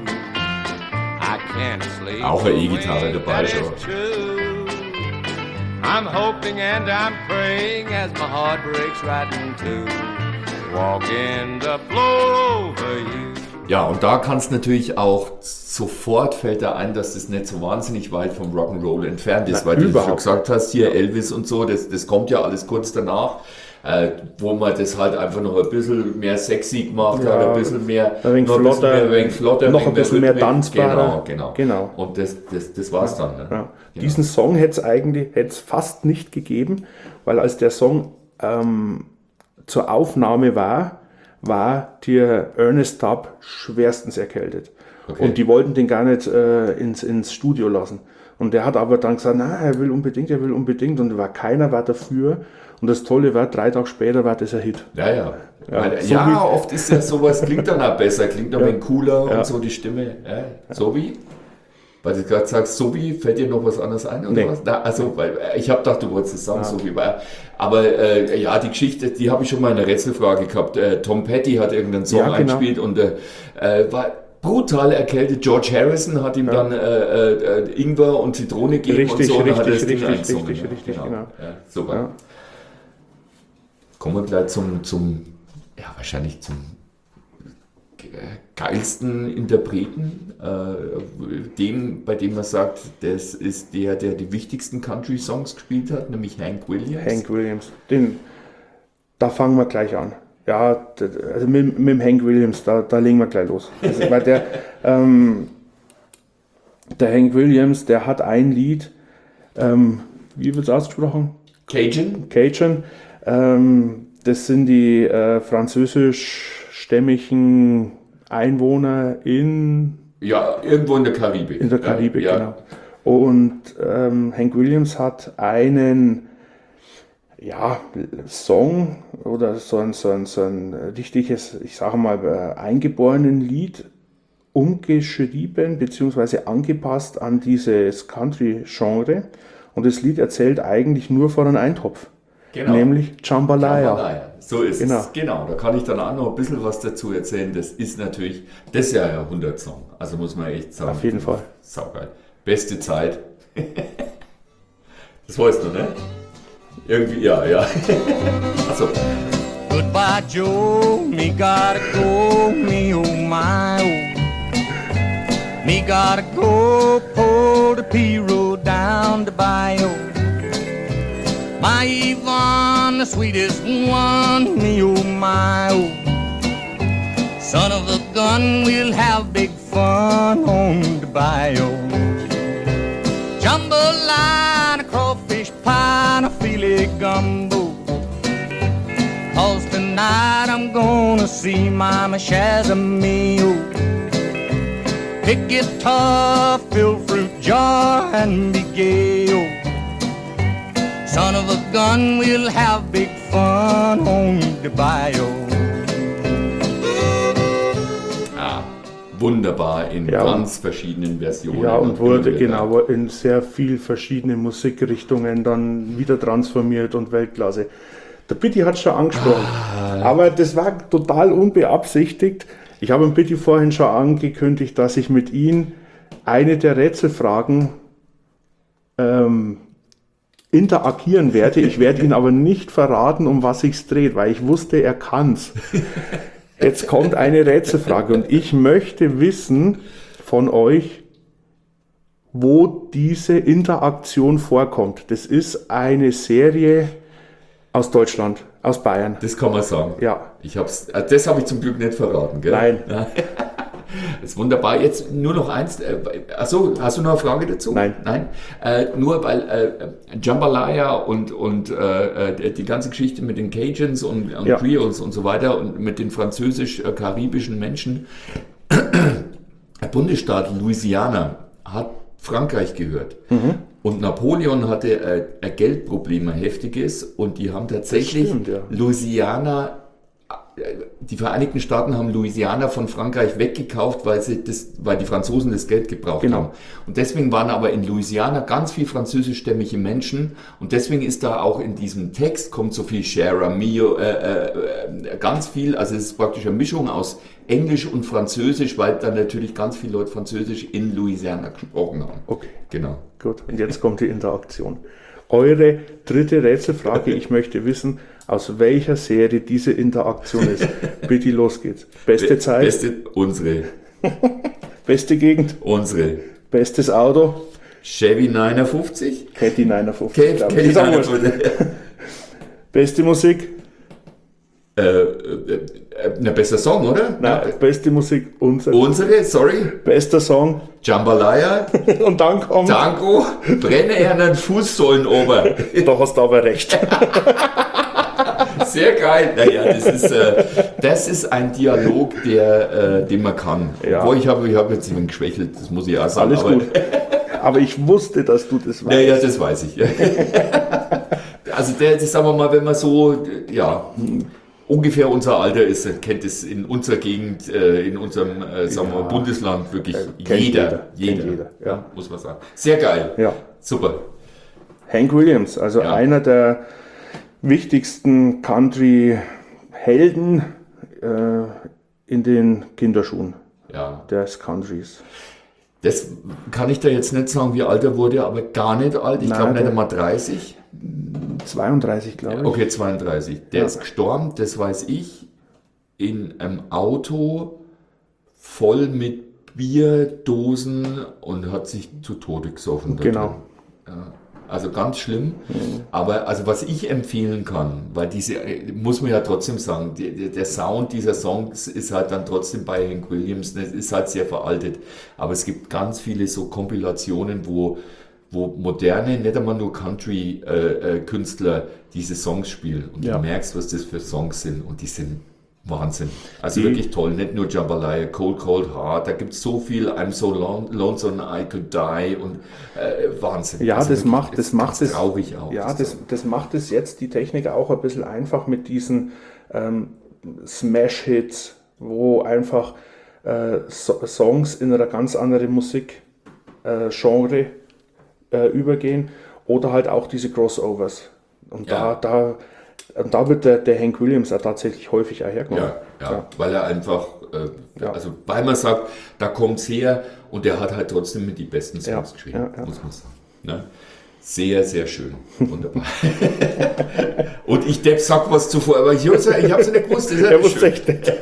I can't sleep. Auch eine E-Gitarre dabei, That is schon. true. I'm hoping and I'm praying as my heart breaks right in two. Walking the floor over you. Ja, und da kannst natürlich auch sofort fällt da ein, dass das nicht so wahnsinnig weit vom Rock'n'Roll entfernt ist, Na, weil du schon überhaupt. gesagt hast, hier Elvis und so, das, das kommt ja alles kurz danach, äh, wo man das halt einfach noch ein bisschen mehr sexy gemacht Ja, hat, ein bisschen mehr, ein wenig noch ein bisschen flotter, mehr, ein wenig flotter, noch wenig ein bisschen mehr Rhythmik. tanzbarer. Genau, genau. Genau. Und das, das, das war's dann. Ne? Ja. Genau. Diesen Song hätte es eigentlich hätt's fast nicht gegeben, weil als der Song ähm, zur Aufnahme war, war der Ernest Tubb schwerstens erkältet. Okay. Und die wollten den gar nicht äh, ins, ins Studio lassen. Und der hat aber dann gesagt, na, er will unbedingt, er will unbedingt. Und war keiner war dafür. Und das Tolle war, drei Tage später war das ein Hit. Ja, ja. Ja, Weil, so ja wie- oft ist ja sowas, klingt dann auch besser, klingt noch ein wenig cooler Ja. und so die Stimme. Ja. So wie? Weil du gerade sagst, so wie, fällt dir noch was anderes ein? Oder Nee. was? Na, also, weil, äh, ich habe gedacht, du wolltest es sagen, so wie. weil- Aber äh, ja, die Geschichte, die habe ich schon mal in einer Rätselfrage gehabt. Äh, Tom Petty hat irgendeinen Song Ja, genau. eingespielt und äh, äh, war brutal erkältet. George Harrison hat ihm dann äh, äh, Ingwer und Zitrone gegeben Richtig, und so. Und dann hat er das richtig, Ding richtig, eingesungen. richtig, richtig, genau. Ja, super. Ja. Kommen wir gleich zum, zum ja, wahrscheinlich zum geilsten Interpreten, äh, dem, bei dem man sagt, das ist der, der die wichtigsten Country-Songs gespielt hat, nämlich Hank Williams. Hank Williams. Den, da fangen wir gleich an. Ja, d- also mit, mit dem Hank Williams, da, da legen wir gleich los. Also, weil der, ähm, der Hank Williams, der hat ein Lied, ähm, wie wird es ausgesprochen? Cajun? Cajun. Ähm, das sind die äh, französischstämmigen Einwohner in, Ja, irgendwo in der Karibik. in der Karibik, ja, genau. Und ähm, Hank Williams hat einen ja, Song oder so ein, so ein, so ein richtiges, ich sage mal, äh, eingeborenen Lied umgeschrieben bzw. angepasst an dieses Country-Genre. Und das Lied erzählt eigentlich nur von einem Eintopf, Genau. nämlich Jambalaya. Jambalaya. So ist Genau. es. Genau, da kann ich dann auch noch ein bisschen was dazu erzählen. Das ist natürlich, das ist ja ein Jahrhundertsong. Also muss man echt sagen. Auf jeden Fall. Saugeil. Beste Zeit. Das weißt du, ne? Irgendwie, ja, ja. Achso. Goodbye, Joe. Me gotta go. Me oh my oh. Me gotta go. Pull the P road down the bayou. My Yvonne, the sweetest one. Me oh my oh. Son of a gun, we'll have big fun on the bayou. Jambalaya, crawfish pie, and a filet gumbo. 'Cause tonight I'm gonna see Mama Shazamio. Pick guitar, fill fruit jar, and be gay. Oh. Son of a gun, we'll have big fun on the bayou. wunderbar in Ja, ganz verschiedenen Versionen. Ja, und wurde immer wieder genau in sehr viel verschiedene Musikrichtungen dann wieder transformiert und Weltklasse. Der Pitti hat schon angesprochen, Ah. aber das war total unbeabsichtigt. Ich habe dem Pitti vorhin schon angekündigt, dass ich mit ihm eine der Rätselfragen ähm, interagieren werde. Ich werde ihn aber nicht verraten, um was sich's dreht, weil ich wusste, er kann's. Jetzt kommt eine Rätselfrage und ich möchte wissen von euch, wo diese Interaktion vorkommt. Das ist eine Serie aus Deutschland, aus Bayern. Das kann man sagen. Ja. Ich hab's, äh, das habe ich zum Glück nicht verraten, gell? Nein. Das ist wunderbar. Jetzt nur noch eins. Äh, achso, hast du noch eine Frage dazu? Nein. Nein. Äh, nur weil äh, Jambalaya und, und äh, die ganze Geschichte mit den Cajuns und, und Ja. Creoles und so weiter und mit den französisch-karibischen Menschen. Der Bundesstaat Louisiana hat Frankreich gehört. Mhm. Und Napoleon hatte äh, ein Geldproblem, ein heftiges, und die haben tatsächlich stimmt, ja. Louisiana, äh, die Vereinigten Staaten haben Louisiana von Frankreich weggekauft, weil sie das, weil die Franzosen das Geld gebraucht Genau. haben. Und deswegen waren aber in Louisiana ganz viel französischstämmige Menschen, und deswegen ist da auch in diesem Text kommt so viel Cher Ami, äh, äh, ganz viel, also es ist praktisch eine Mischung aus Englisch und Französisch, weil dann natürlich ganz viele Leute Französisch in Louisiana gesprochen haben. Okay, Genau. gut. Und jetzt kommt die Interaktion. Eure dritte Rätselfrage. Ich möchte wissen, aus welcher Serie diese Interaktion ist. Bitte, los geht's. Beste Zeit, Beste, unsere, beste Gegend, unsere. bestes Auto. Chevy neunundfünfzig? Caddy neunundfünfzig. Caddy glaub ich. Ist auch wurscht. neunundfünfzig. Beste Musik. äh, äh, ein besser Song, oder? Nein, beste Musik. Unser. Unsere, sorry. Bester Song. Jambalaya, Und dann kommt. Tango, brenne er einen Fußsohlen ober. Da hast du aber recht. Sehr geil. Naja, das ist, äh, das ist ein Dialog, der, äh, den man kann. Ja. Obwohl ich habe ich hab jetzt ein wenig geschwächelt, das muss ich auch sagen. Alles aber, gut. Aber ich wusste, dass du das weißt. Ja, ja, das weiß ich. Also der, das sagen wir mal, wenn man so, ja, ungefähr unser Alter ist, kennt es in unserer Gegend, äh, in unserem äh, sagen wir, Ja. Bundesland wirklich kennt jeder. jeder, Jeder, kennt jeder, ja. ja, muss man sagen. Sehr geil. Ja. Super. Hank Williams, also Ja. einer der wichtigsten Country-Helden äh, in den Kinderschuhen Ja. des Countries. Das kann ich da jetzt nicht sagen, wie alt er wurde, aber gar nicht alt. Ich Nein, glaube nicht der- einmal dreißig. zweiunddreißig, glaube ich. Okay, zweiunddreißig. Der Ja. ist gestorben, das weiß ich, in einem Auto voll mit Bierdosen und hat sich zu Tode gesoffen. da Genau. drin. Ja, also ganz schlimm. Aber also was ich empfehlen kann, weil diese, äh, muss man ja trotzdem sagen, die, die, der Sound dieser Songs ist halt dann trotzdem bei Hank Williams, das ist halt sehr veraltet. Aber es gibt ganz viele so Kompilationen, wo wo moderne, nicht einmal nur Country-Künstler äh, äh, diese Songs spielen. Und Ja. du merkst, was das für Songs sind. Und die sind Wahnsinn. Also Die- wirklich toll. Nicht nur Jambalaya, Cold Cold Heart. Da gibt es so viel. I'm so lon lonesome I could die. Und äh, Wahnsinn. Ja, Also das wirklich, macht, das macht ganz es. traurig auch. Ja, das, das macht es jetzt die Technik auch ein bisschen einfach mit diesen ähm, Smash-Hits, wo einfach äh, so Songs in einer ganz anderen Musikgenre äh, Genre, äh, übergehen oder halt auch diese Crossovers. Und Ja. da, da, und da wird der, der Hank Williams auch tatsächlich häufig auch hergenommen. Ja, ja, weil er einfach, äh, Ja. also weil man sagt, da kommt's her und er hat halt trotzdem mit die besten Songs Ja, geschrieben, ja, ja. muss man sagen. Ne? Sehr, sehr schön. Wunderbar. Und ich Depp sag was zuvor, aber ich hab's ja ich hab's ja nicht gewusst. Das ist ja Er wusste schön. echt nicht.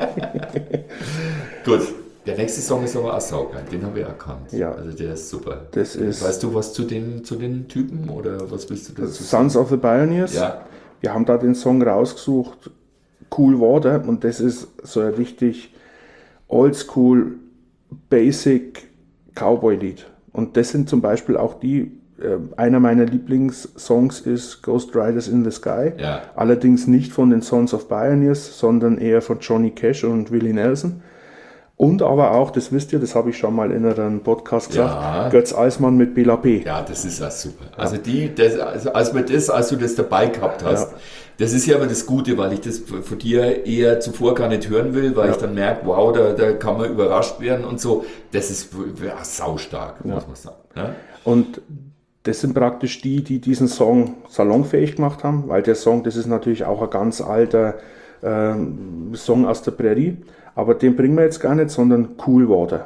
Gut. Der nächste Song ist aber auch saugeil, den habe ich erkannt. Ja. Also der ist super. Das ist- Weißt du was zu den, zu den Typen oder was willst du dazu sagen? Sons of the Pioneers. Ja. Wir haben da den Song rausgesucht, Cool Water, und das ist so ein richtig oldschool, basic Cowboy-Lied. Und das sind zum Beispiel auch die, äh, einer meiner Lieblingssongs ist Ghost Riders in the Sky. Ja. Allerdings nicht von den Sons of Pioneers, sondern eher von Johnny Cash und Willie Nelson. Und aber auch, das wisst ihr, das habe ich schon mal in einem Podcast gesagt, Ja. Götz Eismann mit Bela B. Ja, das ist auch super. Also die, das, also als wir das, als du das dabei gehabt hast, Das ist ja immer das Gute, weil ich das von dir eher zuvor gar nicht hören will, weil Ja. ich dann merke, wow, da, da kann man überrascht werden und so. Das ist ja, saustark, muss man sagen. Ja? Und das sind praktisch die, die diesen Song salonfähig gemacht haben, weil der Song, das ist natürlich auch ein ganz alter ähm, Song aus der Prärie, aber den bringen wir jetzt gar nicht, sondern Cool Water.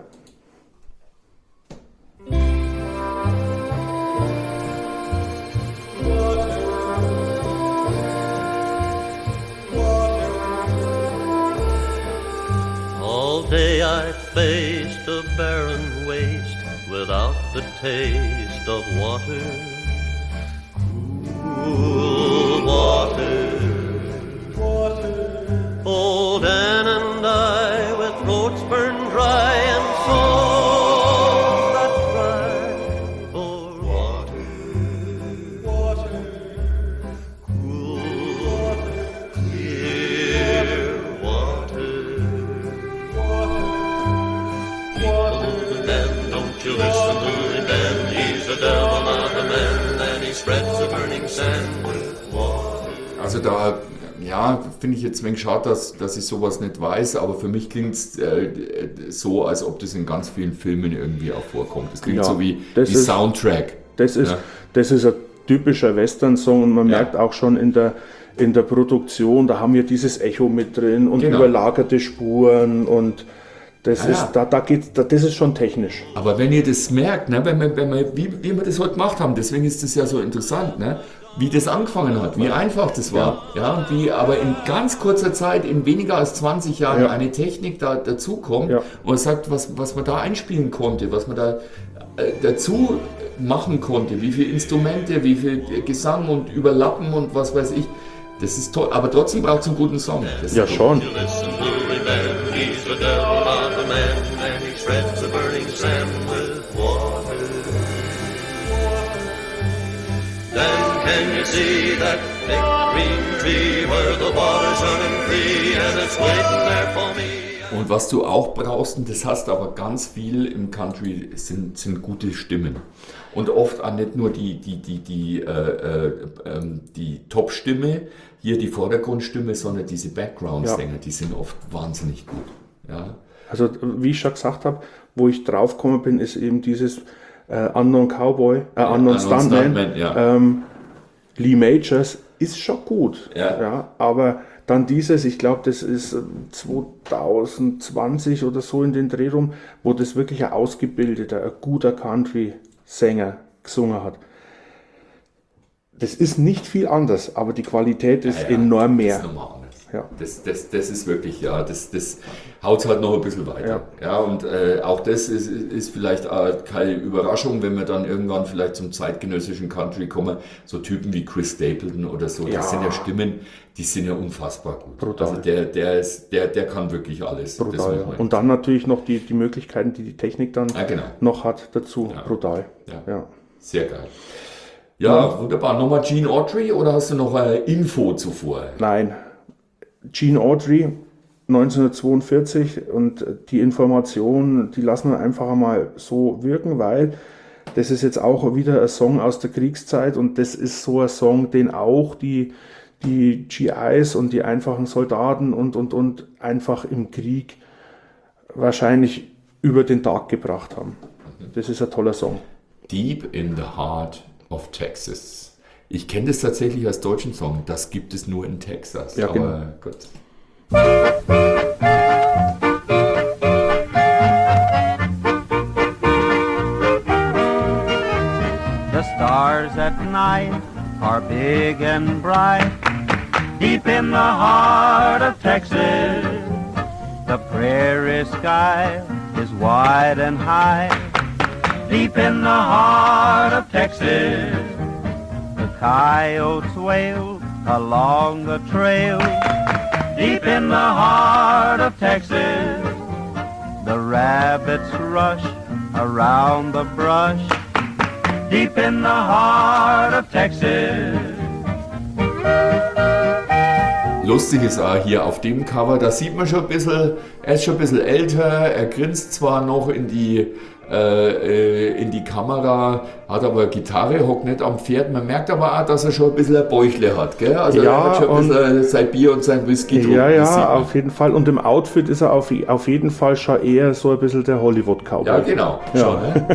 All day I faced a barren waste without the taste of water. Cool water. Old Ann and I with throats burned dry and souls that cry for water. Cool, clear water. Ben, don't you listen to him, Ben, he's a devil, not a man, and he spreads the burning sand with water. Also da, ja, finde ich jetzt ein wenig schade, dass, dass ich sowas nicht weiß, aber für mich klingt es äh, so, als ob das in ganz vielen Filmen irgendwie auch vorkommt. Das klingt Ja, so wie, das wie ist- Soundtrack. Das ist, Ja. das ist ein typischer Western-Song und man Ja. merkt auch schon in der, in der Produktion, da haben wir dieses Echo mit drin und Genau. überlagerte Spuren und das Ja, ist, ja. da, da geht's, da, das ist schon technisch. Aber wenn ihr das merkt, ne, wenn wir, wenn wir, wie, wie wir das heute gemacht haben, deswegen ist das ja so interessant, ne, wie das angefangen hat, wie einfach das war. Ja. und wie aber in ganz kurzer Zeit, in weniger als zwanzig Jahren, Ja. eine Technik da dazukommt Ja. und man sagt, was, was man da einspielen konnte, was man da äh, dazu machen konnte, wie viele Instrumente, wie viel Gesang und Überlappen und was weiß ich. Das ist toll, aber trotzdem braucht es einen guten Song. Das Ja, ist schon. You listen to him, Ben, he's the devil, not a man, and he spreads the burning sand with water. Then can you see that big green tree where the water's running free and it's waiting there for me? Und was du auch brauchst, und das hast du aber ganz viel im Country, sind, sind gute Stimmen. Und oft auch nicht nur die, die, die, die, äh, äh, ähm, die Top-Stimme, hier die Vordergrundstimme, sondern diese Background-Sänger, die sind oft wahnsinnig gut. Ja. Also wie ich schon gesagt habe, wo ich draufgekommen bin, ist eben dieses äh, Unknown Cowboy, äh, Unknown Unknown Stuntman. Stuntman, ja. ähm, Lee Majors ist schon gut, Ja. aber dann dieses, ich glaube, das ist äh, zwanzig zwanzig oder so in den Dreh rum, wo das wirklich ein ausgebildeter, ein guter Country-Sänger gesungen hat. Das ist nicht viel anders, aber die Qualität ist Ja, ja, enorm Das mehr. ist nochmal anders. Ja. Das, das, das ist wirklich, ja, das, das haut halt noch ein bisschen weiter. Ja, Ja. und äh, auch das ist, ist vielleicht äh, keine Überraschung, wenn wir dann irgendwann vielleicht zum zeitgenössischen Country kommen, so Typen wie Chris Stapleton oder so, Ja. das sind ja Stimmen, die sind ja unfassbar gut. Brutal. Also der, der, ist, der, der kann wirklich alles. Das Brutal, muss ja. man- Und dann natürlich noch die, die Möglichkeiten, die die Technik dann Ja, genau. noch hat dazu. Ja. Brutal. Ja. Ja. Sehr geil. Ja, wunderbar. Nochmal Gene Autry oder hast du noch eine Info zuvor? Nein, Gene Autry neunzehnhundertzweiundvierzig und die Informationen, die lassen wir einfach mal so wirken, weil das ist jetzt auch wieder ein Song aus der Kriegszeit und das ist so ein Song, den auch die, die G Is und die einfachen Soldaten und, und, und einfach im Krieg wahrscheinlich über den Tag gebracht haben. Das ist ein toller Song. Deep in the Heart of Texas. Ich kenne das tatsächlich als deutschen Song. Das gibt es nur in Texas. Ja, Aber genau. gut. The stars at night are big and bright, deep in the heart of Texas. The prairie sky is wide and high, deep in the heart of Texas. The coyotes wail along the trail, deep in the heart of Texas. The rabbits rush around the brush, deep in the heart of Texas. Lustig ist auch hier auf dem Cover, da sieht man schon ein bisschen, er ist schon ein bisschen älter, er grinst zwar noch in die äh, in die Kamera, hat aber Gitarre, hockt nicht am Pferd. Man merkt aber auch, dass er schon ein bisschen ein Bäuchle hat. Gell? Also Ja, er hat schon ein bisschen sein Bier und sein Whisky getrunken. Ja, das sieht ja, man. auf jeden Fall. Und im Outfit ist er auf, auf jeden Fall schon eher so ein bisschen der Hollywood-Cowboy. Ja, genau. Ja. Schon, ne?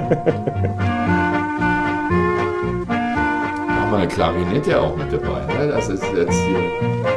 Da haben wir eine Klarinette auch mit dabei. Ne? Das ist jetzt hier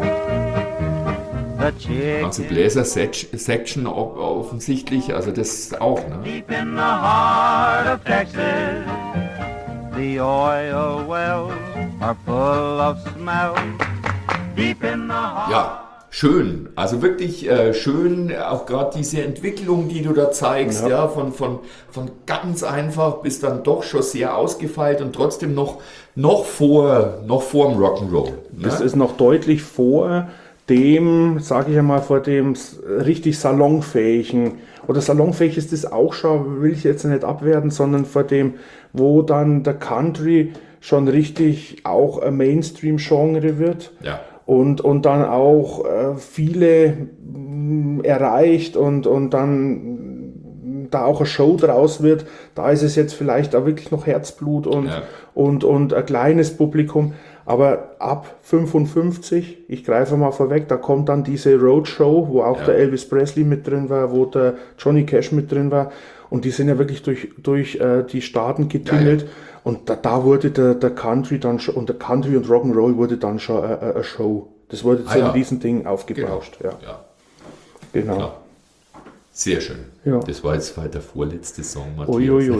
The chick ganze Bläser-Section offensichtlich, also das auch. Ne? deep in the heart of Texas. The oil wells are full of smell. Deep in the heart. Ja, schön. Also wirklich äh, schön, auch gerade diese Entwicklung, die du da zeigst, ja, Ja. von, von, von ganz einfach bis dann doch schon sehr ausgefeilt und trotzdem noch, noch vor noch vor dem Rock'n'Roll. Ne? Das ist noch deutlich vor dem, sage ich einmal, vor dem s- richtig salonfähigen, oder salonfähig ist das auch schon, will ich jetzt nicht abwerten, sondern vor dem, wo dann der Country schon richtig auch ein Mainstream-Genre wird. Ja. Und, und dann auch äh, viele mh, erreicht und, und dann da auch eine Show draus wird. Da ist es jetzt vielleicht auch wirklich noch Herzblut und, Ja. und, und ein kleines Publikum. Aber ab fünfundfünfzig, ich greife mal vorweg, da kommt dann diese Roadshow, wo auch Ja. der Elvis Presley mit drin war, wo der Johnny Cash mit drin war. Und die sind ja wirklich durch, durch äh, die Staaten getümmelt. Ja, ja. Und da, da wurde der, der Country dann schon, und der Country und Rock'n'Roll wurde dann schon äh, äh, eine Show. Das wurde Ah, zu ja. einem Riesending aufgebauscht. Ja, Ja, genau. klar. Sehr schön. Ja. Das war jetzt der vorletzte Song, Matthias. Uiuiui.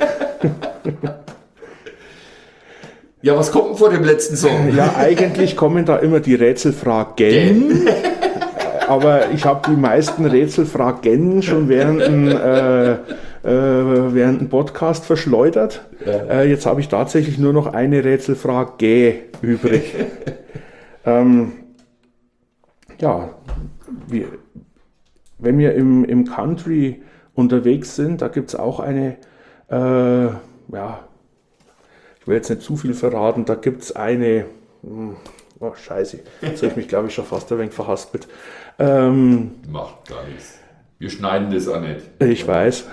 Ja, was kommt denn vor dem letzten Song? Ja, eigentlich kommen da immer die Rätselfragen. Aber ich habe die meisten Rätselfragen schon während dem, äh, äh, während dem Podcast verschleudert. Äh, jetzt habe ich tatsächlich nur noch eine Rätselfrage übrig. ähm, ja, wir, wenn wir im, im Country unterwegs sind, da gibt es auch eine, äh, ja, ich will jetzt nicht zu viel verraten, da gibt es eine, hm, oh scheiße, jetzt habe ich mich glaube ich schon fast ein wenig verhaspelt. Ähm, Macht gar nichts. Wir schneiden das auch nicht. ich weiß.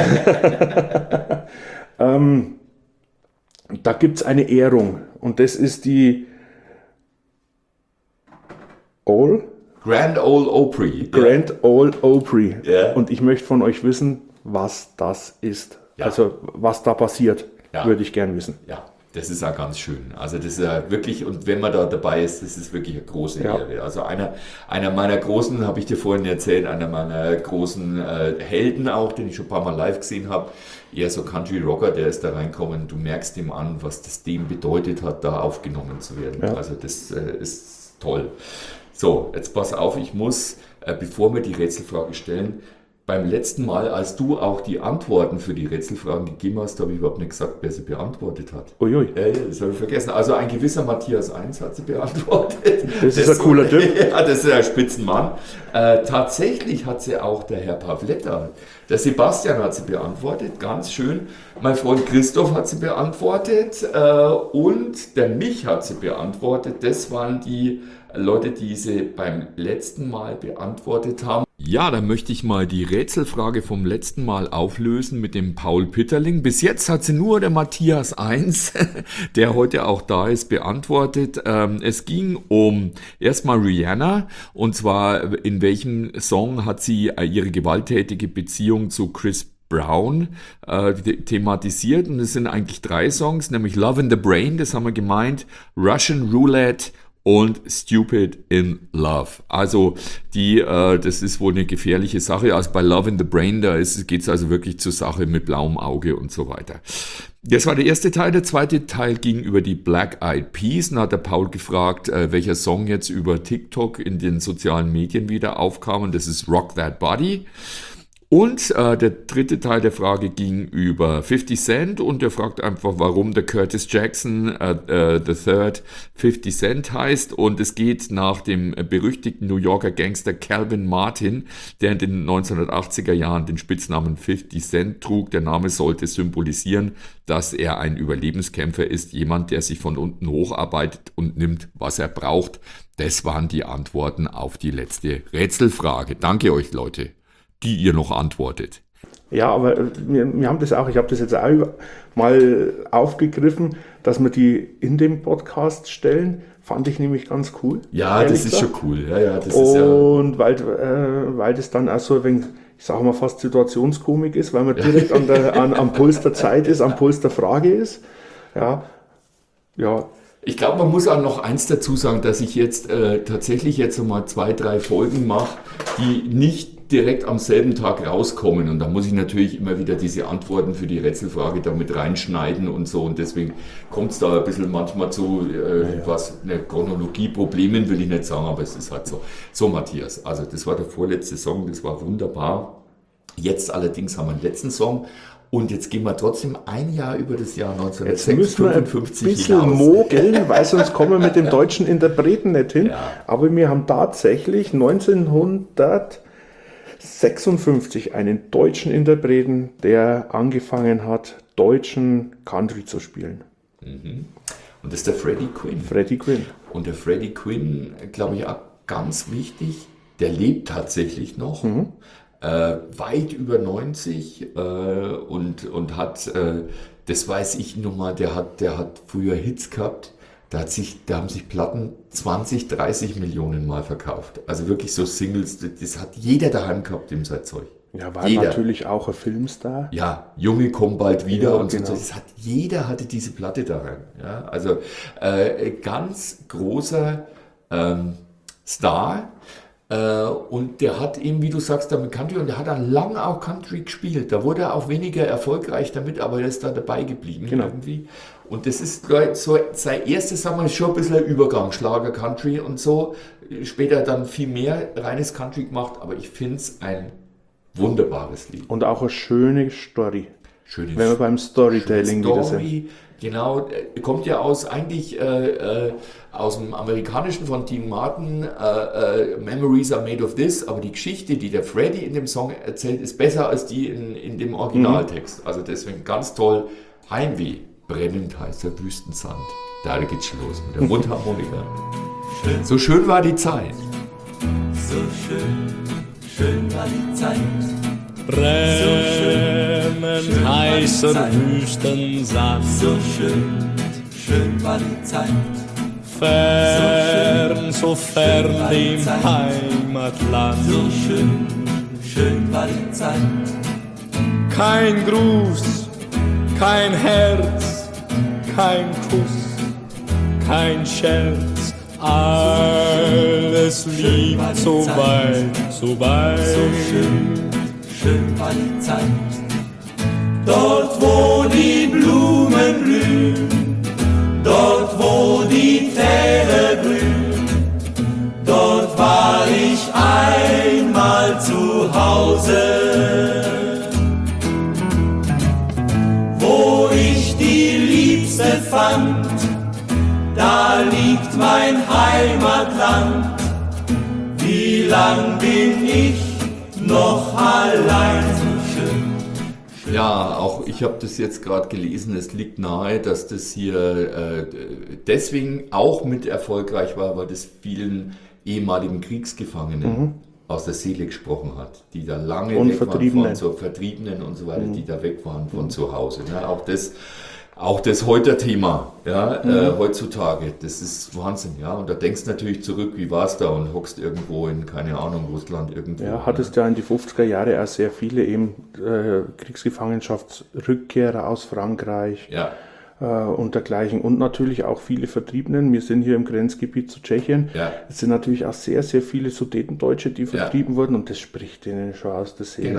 ähm, da gibt es eine Ehrung und das ist die All Grand Ole Opry. Grand Ole Opry. Ja. Und ich möchte von euch wissen, was das ist. Ja. Also was da passiert, Ja. würde ich gern wissen. Ja, das ist auch ganz schön. Also das ist ja wirklich, und wenn man da dabei ist, das ist wirklich eine große Ja. Ehre. Also einer, einer meiner großen, habe ich dir vorhin erzählt, einer meiner großen äh, Helden auch, den ich schon ein paar Mal live gesehen habe, eher so Country Rocker, der ist da reinkommen. Du merkst ihm an, was das dem bedeutet hat, da aufgenommen zu werden. Ja. Also das äh, ist toll. So, jetzt pass auf, ich muss, äh, bevor wir die Rätselfrage stellen, beim letzten Mal, als du auch die Antworten für die Rätselfragen gegeben hast, habe ich überhaupt nicht gesagt, wer sie beantwortet hat. Uiui. Ja, ja, das habe ich vergessen. Also ein gewisser Matthias eins hat sie beantwortet. Das ist ein cooler Typ. Ja, das ist ein Spitzenmann. Äh, tatsächlich hat sie auch der Herr Pavletta, der Sebastian hat sie beantwortet, ganz schön. Mein Freund Christoph hat sie beantwortet äh, und der Mich hat sie beantwortet. Das waren die Leute, die sie beim letzten Mal beantwortet haben. Ja, dann möchte ich mal die Rätselfrage vom letzten Mal auflösen mit dem Paul Pitterling. Bis jetzt hat sie nur der Matthias eins, der heute auch da ist, beantwortet. Ähm, es ging um erstmal Rihanna, und zwar in welchem Song hat sie äh, ihre gewalttätige Beziehung zu Chris Brown äh, thematisiert. Und es sind eigentlich drei Songs, nämlich Love in the Brain, das haben wir gemeint, Russian Roulette und Stupid in Love. Also die, äh, das ist wohl eine gefährliche Sache. Also bei Love in the Brain, da geht es also wirklich zur Sache mit blauem Auge und so weiter. Das war der erste Teil. Der zweite Teil ging über die Black Eyed Peas. Dann hat der Paul gefragt, äh, welcher Song jetzt über TikTok in den sozialen Medien wieder aufkam. Und das ist Rock That Body. Und äh, der dritte Teil der Frage ging über fifty Cent, und er fragt einfach, warum der Curtis Jackson äh, äh, the Third fifty Cent heißt. Und es geht nach dem berüchtigten New Yorker Gangster Calvin Martin, der in den neunzehnhundertachtziger Jahren den Spitznamen fifty Cent trug. Der Name sollte symbolisieren, dass er ein Überlebenskämpfer ist, jemand, der sich von unten hocharbeitet und nimmt, was er braucht. Das waren die Antworten auf die letzte Rätselfrage. Danke euch, Leute, die ihr noch antwortet. Ja, aber wir, wir haben das auch, ich habe das jetzt auch mal aufgegriffen, dass wir die in dem Podcast stellen, fand ich nämlich ganz cool. Ja, das ist gesagt. schon cool. Ja, ja, das ist ja Und weil, äh, weil das dann auch so ein wenig, ich sage mal fast Situationskomik ist, weil man direkt an der, an, am Puls der Zeit ist, am Puls der Frage ist. Ja, ja. Ich glaube, man muss auch noch eins dazu sagen, dass ich jetzt äh, tatsächlich jetzt nochmal zwei, drei Folgen mache, die nicht direkt am selben Tag rauskommen. Und da muss ich natürlich immer wieder diese Antworten für die Rätselfrage da mit reinschneiden und so. Und deswegen kommt es da ein bisschen manchmal zu äh, ja, ja. was, eine Chronologie, Problemen will ich nicht sagen, aber es ist halt so. So, Matthias, also das war der vorletzte Song, das war wunderbar. Jetzt allerdings haben wir einen letzten Song. Und jetzt gehen wir trotzdem ein Jahr über das Jahr neunzehnhundertfünfundfünfzig hinaus. Jetzt müssen wir ein bisschen mogeln, weil sonst kommen wir mit dem deutschen Interpreten nicht hin. Ja. Aber wir haben tatsächlich neunzehnhundertsechsundfünfzig einen deutschen Interpreten, der angefangen hat, deutschen Country zu spielen. Mhm. Und das ist der Freddie Quinn. Freddie Quinn. Und der Freddie Quinn, glaube ich, auch ganz wichtig, der lebt tatsächlich noch. Mhm. Äh, weit über neunzig äh, und, und hat, äh, das weiß ich nun mal, der hat, der hat früher Hits gehabt, da, hat sich, da haben sich Platten zwanzig, dreißig Millionen Mal verkauft. Also wirklich so Singles, das hat jeder daheim gehabt im sein Zeug. Ja, war jeder. Natürlich auch ein Filmstar. Ja, Junge, komm bald wieder ja, und genau. so. Das hat, jeder hatte diese Platte daheim. Ja, also äh, ganz großer ähm, Star. Äh, und der hat eben, wie du sagst, damit Country, und der hat dann lang auch Country gespielt. Da wurde er auch weniger erfolgreich damit, aber er ist da dabei geblieben genau. irgendwie. Und das ist so sein erstes, sagen wir, schon ein bisschen ein Übergang, Schlager, Country und so. Später dann viel mehr reines Country gemacht, aber ich finde es ein wunderbares Lied. Und auch eine schöne Story. Schöne Wenn wir beim Storytelling Story, wieder sind. Genau, kommt ja aus eigentlich äh, äh, aus dem amerikanischen von Dean Martin, äh, äh, Memories are made of this, aber die Geschichte, die der Freddie in dem Song erzählt, ist besser als die in, in dem Originaltext. Mhm. Also deswegen ganz toll. Heimweh, brennend heißer Wüstensand. Da geht's schon los mit der Mundharmonika. Schön. So schön war die Zeit. So schön, schön war die Zeit. Brennend so heißer Wüstensand. So schön, schön war die Zeit. Fern, so, so fern dem Zeit. Heimatland. So schön, schön war die Zeit. Kein Gruß, kein Herz, kein Kuss, kein Scherz. Alles liegt so weit, so weit. So schön, schön war die Zeit. Dort, wo die Blumen blühen, dort, wo die Täler grün, dort war ich einmal zu Hause. Wo ich die Liebste fand, da liegt mein Heimatland. Wie lang bin ich noch allein? So schön. Ja, auch ich habe das jetzt gerade gelesen, es liegt nahe, dass das hier äh, deswegen auch mit erfolgreich war, weil das vielen ehemaligen Kriegsgefangenen mhm. aus der Seele gesprochen hat, die da lange und weg Vertriebenen. waren von so Vertriebenen und so weiter, mhm. die da weg waren von mhm. zu Hause. Ja, auch das Auch das heute Thema, ja, mhm. äh, heutzutage, das ist Wahnsinn, ja. Und da denkst du natürlich zurück, wie war es da und hockst irgendwo in, keine Ahnung, Russland irgendwo. Ja, hattest ja in die fünfziger Jahre auch sehr viele eben äh, Kriegsgefangenschaftsrückkehrer aus Frankreich ja. äh, und dergleichen. Und natürlich auch viele Vertriebenen. Wir sind hier im Grenzgebiet zu Tschechien. Ja. Es sind natürlich auch sehr, sehr viele Sudetendeutsche, die vertrieben ja. wurden und das spricht denen schon aus der Seele.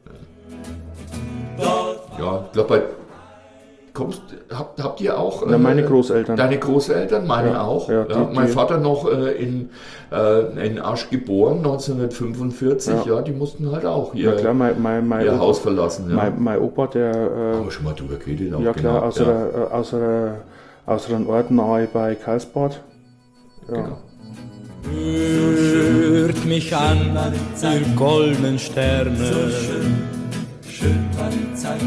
Genau. Ja, ich glaube, bei Kommst, habt, habt ihr auch... Na, meine Großeltern. Deine Großeltern, meine ja, auch. Ja, ja, die, mein die, Vater noch äh, in, äh, in Asch geboren, neunzehnhundertfünfundvierzig, ja. ja, die mussten halt auch ihr, ja, klar, mein, mein, mein ihr Opa, Haus verlassen. Ja. Mein, mein Opa, der... Äh, Aber schon mal drüber geredet auch. Ja klar, genau. aus, ja. Einer, äh, aus, einer, aus einem Ort nahe bei Karlsbad. Ja. Genau. Hört mich an, ihr goldenen Sterne. So schön, schön war die Zeit.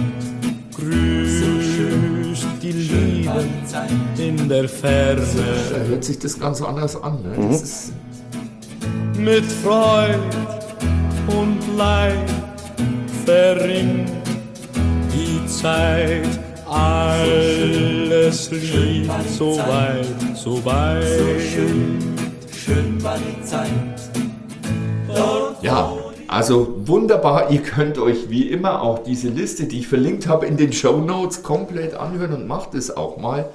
Grüßt die Liebe in der Ferne. Da hört sich das ganz anders an. Ne? Mhm. Das ist mit Freud und Leid verrinnt die Zeit, alles liegt so weit, so weit. Schön, schön war die Zeit. Ja, also wunderbar. Ihr könnt euch wie immer auch diese Liste, die ich verlinkt habe, in den Shownotes komplett anhören und macht es auch mal.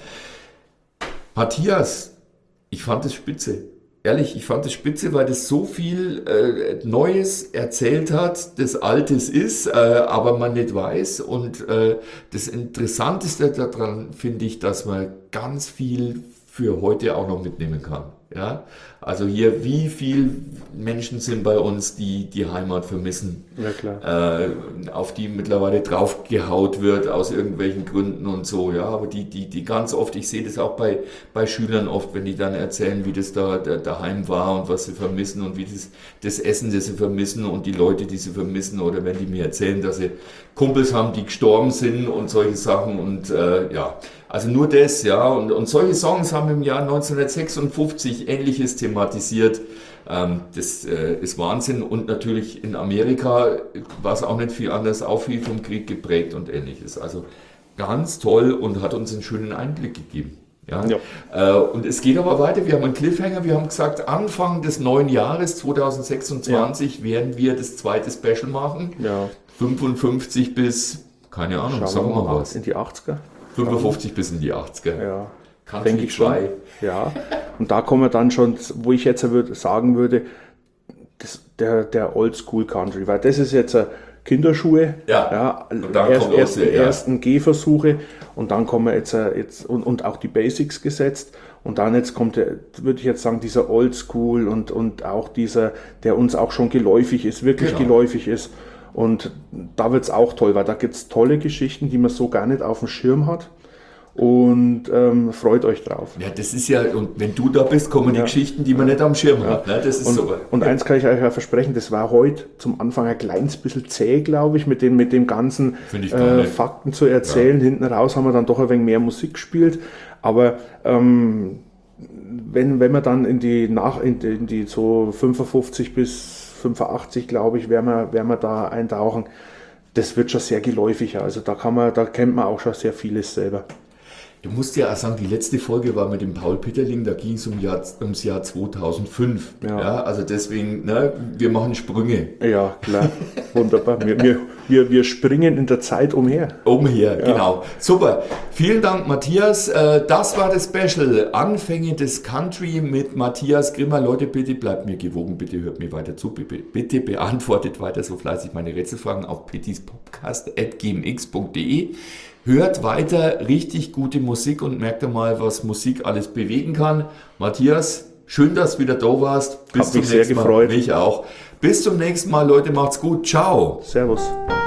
Matthias, ich fand es spitze. Ehrlich, ich fand es spitze, weil das so viel äh, Neues erzählt hat, das Altes ist, äh, aber man nicht weiß. Und äh, das Interessanteste daran finde ich, dass man ganz viel für heute auch noch mitnehmen kann. Ja? Also hier, wie viele Menschen sind bei uns, die die Heimat vermissen, Ja, klar. äh, auf die mittlerweile draufgehaut wird aus irgendwelchen Gründen und so, ja, aber die, die, die ganz oft, ich sehe das auch bei, bei Schülern oft, wenn die dann erzählen, wie das da, da daheim war und was sie vermissen und wie das, das Essen, das sie vermissen und die Leute, die sie vermissen, oder wenn die mir erzählen, dass sie Kumpels haben, die gestorben sind und solche Sachen und äh, ja, also nur das, ja, und, und solche Songs haben im Jahr neunzehnhundertsechsundfünfzig Ähnliches thematisiert. Ähm, das äh, ist Wahnsinn und natürlich in Amerika war es auch nicht viel anders, auch viel vom Krieg geprägt und Ähnliches. Also ganz toll und hat uns einen schönen Einblick gegeben. Ja? Ja. Äh, und es geht aber weiter, wir haben einen Cliffhanger, wir haben gesagt, Anfang des neuen Jahres zweitausendsechsundzwanzig werden wir das zweite Special machen. Ja. fünfundfünfzig bis, keine Ahnung, Schauen sagen wir wir mal mal was. in die achtziger. fünfundfünfzig bis in die achtziger. Ja, Country denke ich schon. zwei. Ja, und da kommen wir dann schon, wo ich jetzt würde, sagen würde, das, der, der Oldschool Country, weil das ist jetzt Kinderschuhe, Ja, ja und dann erst, kommt erst auch die der, ja. ersten Gehversuche und dann kommen wir jetzt, äh, jetzt und, und auch die Basics gesetzt und dann jetzt kommt der, würde ich jetzt sagen, dieser Oldschool und, und auch dieser, der uns auch schon geläufig ist, wirklich Genau. geläufig ist. Und da wird es auch toll, weil da gibt es tolle Geschichten, die man so gar nicht auf dem Schirm hat. Und ähm, freut euch drauf. Ja, das ist ja, und wenn du da bist, kommen die Ja. Geschichten, die man nicht am Schirm hat. Ne? Das ist Und, super. und eins kann ich euch ja versprechen, das war heute zum Anfang ein kleines bisschen zäh, glaube ich, mit dem, mit dem ganzen Finde ich gar äh, nicht. Fakten zu erzählen. Hinten raus haben wir dann doch ein wenig mehr Musik gespielt. Aber ähm, wenn, wenn wir dann in die, nach, in die, in die so fünfundfünfzig bis fünfundachtzig, glaube ich, werden wir, werden wir da eintauchen, das wird schon sehr geläufiger. Also da kann man, da kennt man auch schon sehr vieles selber. Du musst ja auch sagen, die letzte Folge war mit dem Paul Pitterling, da ging es um Jahr, ums Jahr zweitausendfünf. Ja. Ja. Also deswegen, ne, wir machen Sprünge. Ja, klar. Wunderbar. Wir, wir, wir, wir springen in der Zeit umher. Umher, genau. Super. Vielen Dank, Matthias. Äh, Das war das Special. Anfänge des Country mit Matthias Grimmer. Leute, bitte bleibt mir gewogen. Bitte hört mir weiter zu. Bitte, bitte beantwortet weiter so fleißig meine Rätselfragen auf pittispodcast at gmx punkt de. Hört weiter richtig gute Musik und merkt einmal, was Musik alles bewegen kann. Matthias, schön, dass du wieder da warst. Bis Hab zum mich sehr nächsten Mal. gefreut. Mich auch. Bis zum nächsten Mal, Leute. Macht's gut. Ciao. Servus.